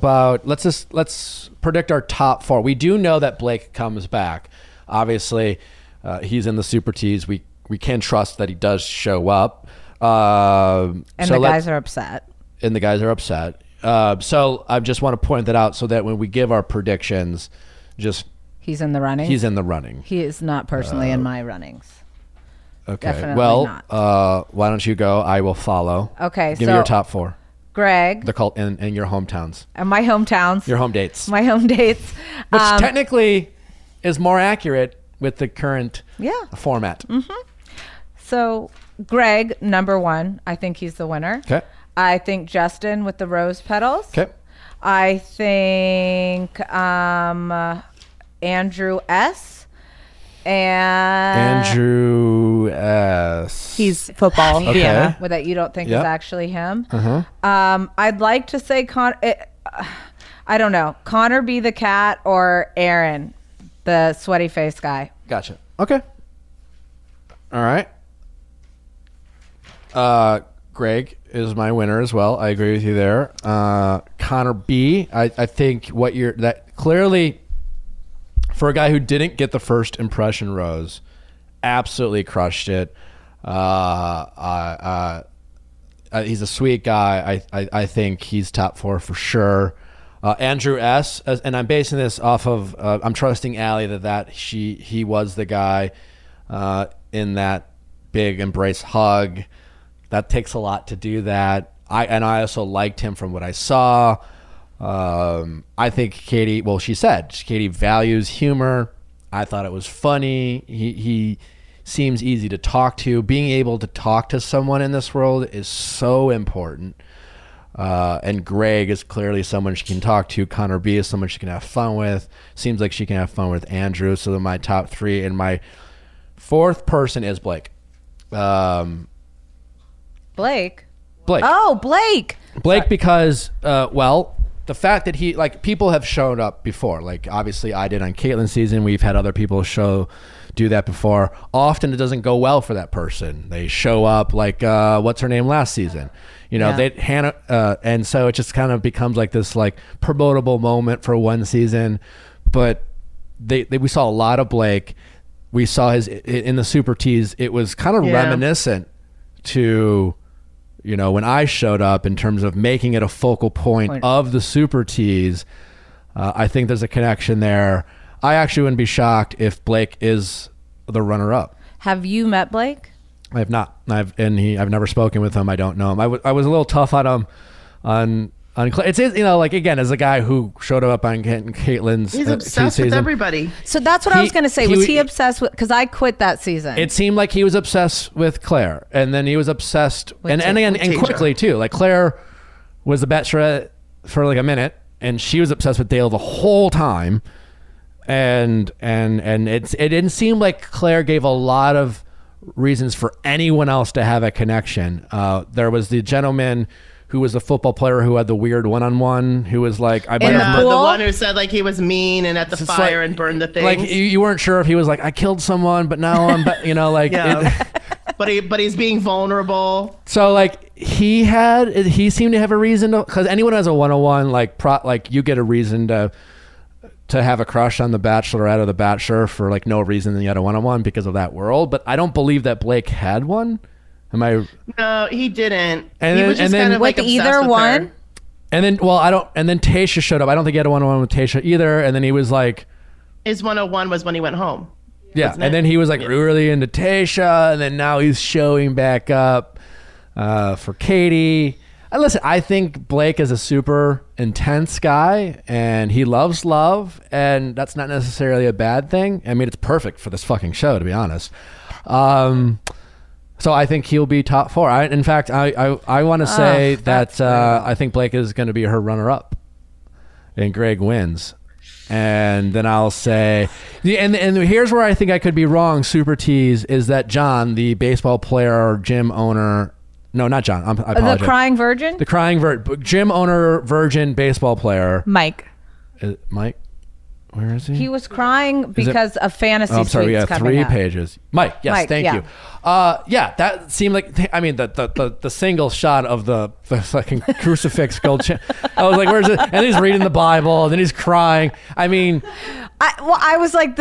predict our top 4. We do know that Blake comes back. Obviously, he's in the Super Tees. We can trust that he does show up.
And the guys are upset.
And the guys are upset. So I just want to point that out so that when we give our predictions,
He's in the running.
he's in the running.
He is not personally in my runnings.
Okay.
Definitely
well,
not.
why don't you go? I will follow.
Okay,
Give me
so-
your top 4.
Greg,
They're called in your hometowns.
and my hometowns,
Your home dates.
my home dates.
Which technically is more accurate with the current
Yeah.
format.
So Greg, number 1, I think he's the winner.
Okay.
I think Justin with the rose petals.
Okay.
I think Andrew S. And
Andrew S.
He's football.
Okay.
Vienna.
Well, that you don't think
Yep.
is actually him.
Uh-huh.
I'd like to say I don't know, Connor be the cat or Aaron, the sweaty face guy.
Gotcha. Okay. All right. Greg is my winner as well. I agree with you there. Connor B. I think that clearly for a guy who didn't get the first impression rose, absolutely crushed it. He's a sweet guy. I think he's top 4 for sure. Andrew S. And I'm basing this off of I'm trusting Allie that he was the guy in that big embrace hug. That takes a lot to do that. I also liked him from what I saw. I think Katie, well, she said Katie values humor. I thought it was funny. He seems easy to talk to. Being able to talk to someone in this world is so important. And Greg is clearly someone she can talk to. Connor B is someone she can have fun with. Seems like she can have fun with Andrew. So they're my top three. And my fourth person is Blake.
Blake.
Blake.
Oh, Blake.
Blake, because, well, the fact that he, like, people have shown up before. Like, obviously, I did on Caitlin's season. We've had other people do that before. Often it doesn't go well for that person. They show up like, what's her name last season? You know,
Yeah.
and so it just kind of becomes like this, like, promotable moment for one season. But we saw a lot of Blake. We saw his in the Super Tease. It was kind of reminiscent to, you know, when I showed up in terms of making it a focal point of the Super Tease. I think there's a connection there. I actually wouldn't be shocked if Blake is the runner-up.
Have you met Blake?
I have not. I've never spoken with him. I don't know him. I was a little tough on him on it's, you know, like, again, as a guy who showed up on Caitlin's
He's obsessed with everybody.
So that's what I was going to say. Was he obsessed with, because I quit that season.
It seemed like he was obsessed with Claire, and then he was obsessed and quickly too. Like, Claire was the bachelorette for like a minute, and she was obsessed with Dale the whole time. And it didn't seem like Claire gave a lot of reasons for anyone else to have a connection. There was the gentleman who was a football player who had the weird one-on-one, who was like,
In the pool?
The one who said like he was mean and at the fire and burned the things.
Like, you weren't sure if he was like, I killed someone, but now I'm, you know, like,
but he's being vulnerable.
So, like, he seemed to have a reason to, because anyone who has a one-on-one, like you get a reason to have a crush on the Bachelorette or the Bachelor for like no reason than you had a one-on-one because of that world. But I don't believe that Blake had one. Am I?
No, he didn't.
And
he
then,
was just
and then
kind of like
with
obsessed
either
with
one.
her.
And then, well, I don't. And then Tayshia showed up. I don't think he had a one-on-one with Tayshia either. And then he was like,
his 101 was when he went home.
yeah. And then he was like really into Tayshia, and then now he's showing back up for Katie. Listen, I think Blake is a super intense guy, and he loves love, and that's not necessarily a bad thing. I mean, it's perfect for this fucking show, to be honest. So I think he'll be top four. In fact, I want to say that I think Blake is going to be her runner-up, and Greg wins. And then I'll say, and here's where I think I could be wrong. Super Tease is that John, the baseball player, gym owner. No, not John. I apologize.
The crying virgin?
The crying gym owner, virgin baseball player.
Mike.
Mike? Where is he?
He was crying because of fantasy.
I'm sorry, we
suites
have
coming
3
up.
pages. Mike, yes,
Mike,
thank
yeah.
you. Yeah, that seemed like, I mean, the single shot of the fucking crucifix gold chain. I was like, where's it? And he's reading the Bible, and then he's crying. I mean,
I was like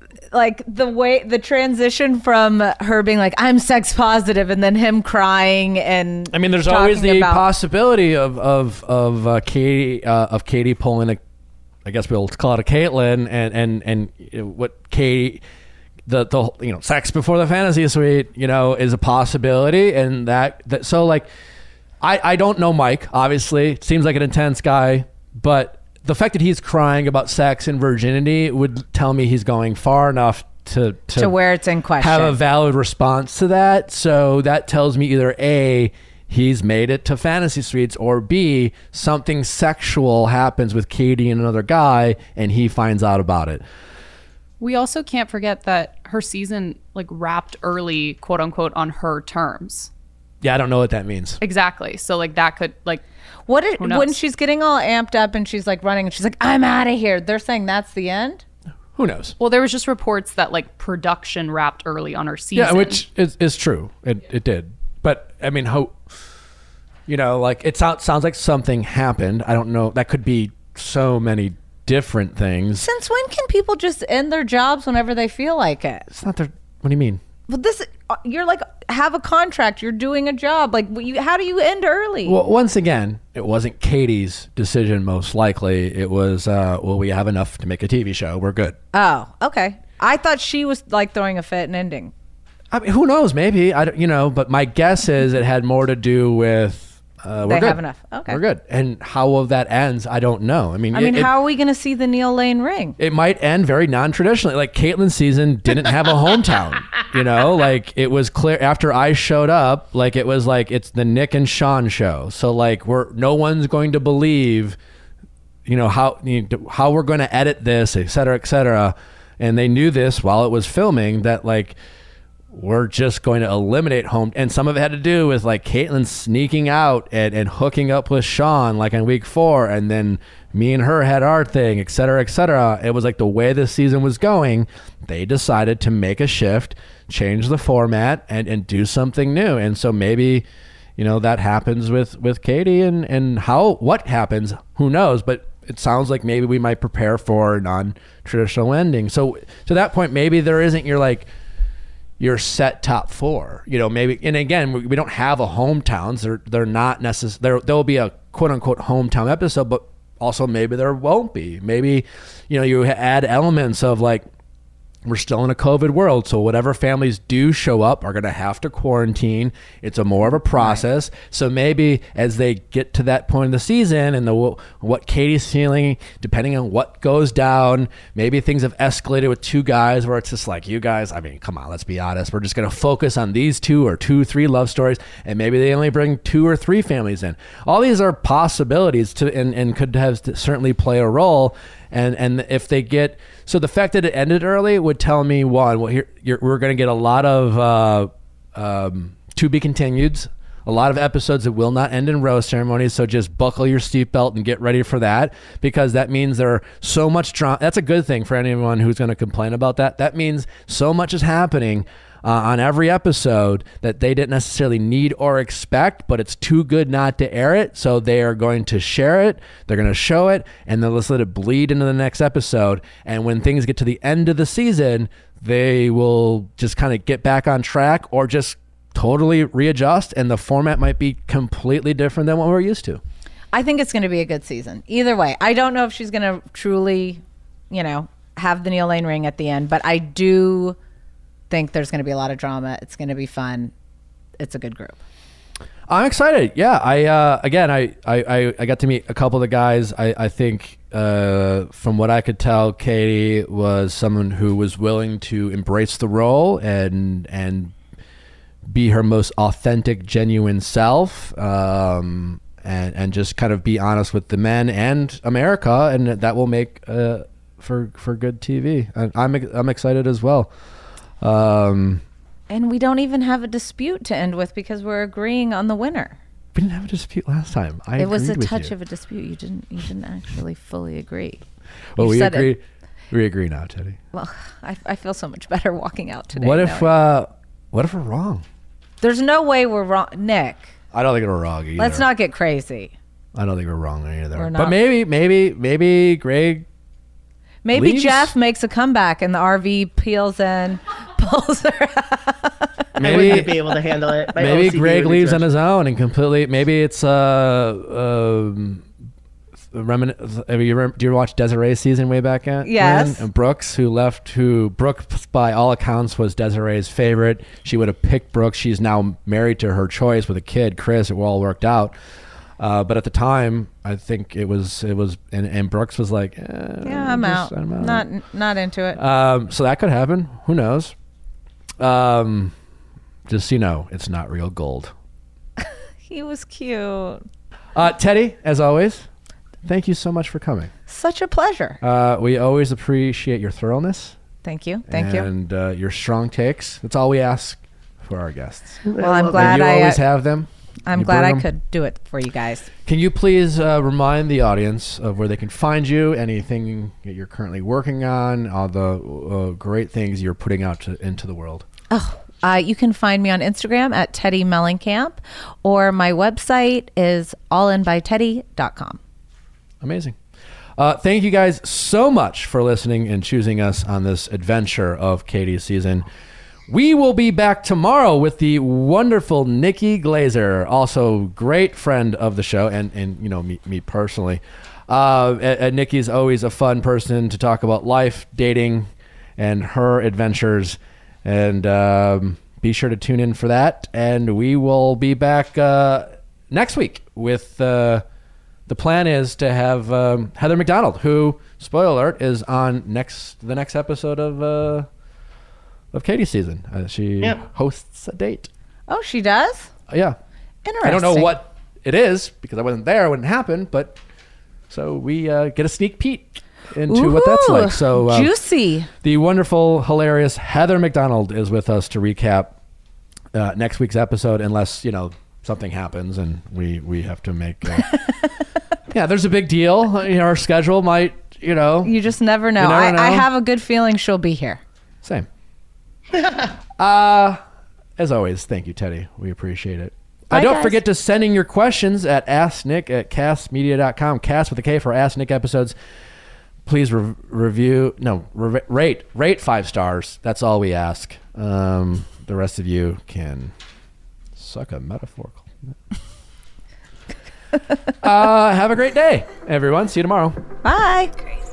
the transition from her being like, I'm sex positive, and then him crying, and
I mean, there's
talking
always the
about-
possibility of Katie pulling a, I guess we'll call it a Caitlyn, and what Katie, the you know, sex before the fantasy suite, you know, is a possibility, and that so like, I don't know Mike, obviously. Seems like an intense guy, but the fact that he's crying about sex and virginity would tell me he's going far enough to
where it's in question.
have a valid response to that. So that tells me either A, he's made it to fantasy suites, or B, something sexual happens with Katie and another guy, and he finds out about it.
We also can't forget that her season like wrapped early, quote unquote, on her terms.
Yeah, I don't know what that means.
Exactly. So like that could like who knows?
When she's getting all amped up and she's like running and she's like, I'm out of here. They're saying that's the end.
Who knows?
Well, there was just reports that like production wrapped early on her season.
Yeah, which is true. It did. But I mean, you know, like it sounds like something happened. I don't know. That could be so many different things.
Since when can people just end their jobs whenever they feel like it?
It's not their. What do you mean?
But you're like, have a contract. You're doing a job. Like, how do you end early?
Well, once again, it wasn't Katie's decision. Most likely, it was. Well, we have enough to make a TV show. We're good.
Oh, okay. I thought she was like throwing a fit and ending.
I mean, who knows? Maybe I don't. You know, but my guess is it had more to do with we're
They
good.
have enough. Okay.
We're good. And how that ends, I don't know. I mean,
how are we going to see the Neil Lane ring?
it might end very non-traditionally. Like Caitlyn's season didn't have a hometown, like it was clear after I showed up, like it was like, it's the Nick and Sean show. So like no one's going to believe, how we're going to edit this, et cetera, et cetera. And they knew this while it was filming that like, we're just going to eliminate home. And some of it had to do with like Caitlyn sneaking out and hooking up with Sean like in week 4. And then me and her had our thing, et cetera, et cetera. It was like the way the season was going, they decided to make a shift, change the format and do something new. And so maybe, that happens with Katie and what happens, who knows? But it sounds like maybe we might prepare for a non-traditional ending. So to that point, maybe there isn't your set top 4, maybe. And again, we don't have a hometowns. They're not necessary. There'll be a quote unquote hometown episode, but also maybe there won't be. Maybe, you add elements of like, we're still in a COVID world. So whatever families do show up are going to have to quarantine. It's more of a process. Right. So maybe as they get to that point in the season and what Katie's feeling, depending on what goes down, maybe things have escalated with 2 guys where it's just like, you guys, I mean, come on, let's be honest. We're just going to focus on these 2 or 3 love stories. And maybe they only bring 2 or 3 families in. All these are possibilities and could have certainly play a role. And if they get, so the fact that it ended early would tell me, one, well, we're going to get a lot of to be continueds, a lot of episodes that will not end in rose ceremonies. So just buckle your seatbelt and get ready for that, because that means there are so much drama. That's a good thing for anyone who's going to complain about that. That means so much is happening on every episode that they didn't necessarily need or expect, but it's too good not to air it. So they are going to share it, they're going to show it, and then let's let it bleed into the next episode. And when things get to the end of the season, they will just kind of get back on track or just totally readjust, and the format might be completely different than what we're used to.
I think it's going to be a good season. Either way, I don't know if she's going to truly, have the Neil Lane ring at the end, but I do think there's going to be a lot of drama. It's going to be fun. It's a good group.
I'm excited. Yeah. I got to meet a couple of the guys. I think from what I could tell, Katie was someone who was willing to embrace the role and be her most authentic, genuine self, and just kind of be honest with the men and America, and that will make for good TV. And I'm excited as well.
And we don't even have a dispute to end with because we're agreeing on the winner.
We didn't have a dispute last time.
It was a touch of a dispute. You didn't actually fully agree.
Well, we agree. We agree now, Teddy.
Well, I feel so much better walking out today.
What if we're wrong?
There's no way we're wrong, Nick.
I don't think we're wrong either.
Let's not get crazy.
I don't think we're wrong either.
We're not.
But maybe Greg.
Maybe
leaves?
Jeff makes a comeback and the RV peels in, pulls her out.
I wouldn't be able to handle it. My
Maybe
OCD
Greg
would be
leaves on
judged.
his own and completely. Maybe it's do you ever watch Desiree's season way back at?
Yes.
And Brooks, Brooks by all accounts was Desiree's favorite. She would have picked Brooks. She's now married to her choice with a kid, Chris. It all worked out. But at the time, I think it was, and Brooks was like,
I'm out. Not into it.
So that could happen. Who knows? Just it's not real gold.
He was cute.
Teddy, as always, thank you so much for coming.
Such a pleasure.
We always appreciate your thoroughness.
Thank you. Thank you.
And your strong takes. That's all we ask for our guests.
Well, I'm glad
and you always have them.
I'm
You
glad
bring
I
them.
could do it for you guys.
Can you please remind the audience of where they can find you, anything that you're currently working on, all the great things you're putting out into the world?
You can find me on Instagram at Teddy Mellencamp, or my website is allinbyteddy.com.
Amazing. Thank you guys so much for listening and choosing us on this adventure of Katie's season. We will be back tomorrow with the wonderful Nikki Glazer, also great friend of the show, and me personally. And Nikki's always a fun person to talk about life, dating, and her adventures. And be sure to tune in for that. And we will be back next week with the plan is to have Heather McDonald, who, spoiler alert, is on the next episode of Katie's season. She hosts a date.
Oh, she does?
Yeah.
Interesting.
I don't know what it is because I wasn't there. It wouldn't happen. But so we get a sneak peek into what that's like. So
juicy.
The wonderful, hilarious Heather McDonald is with us to recap next week's episode, unless something happens and we have to make. Yeah, there's a big deal. Our schedule might.
You just never know. I have a good feeling she'll be here.
Same. As always, thank you, Teddy. We appreciate it.
Bye,
Don't
guys.
forget to send in your questions at AskNick@castmedia.com. Cast with a K for Ask Nick episodes. Please rate 5 stars. That's all we ask. The rest of you can suck a metaphorical. Have a great day, everyone. See you tomorrow.
Bye.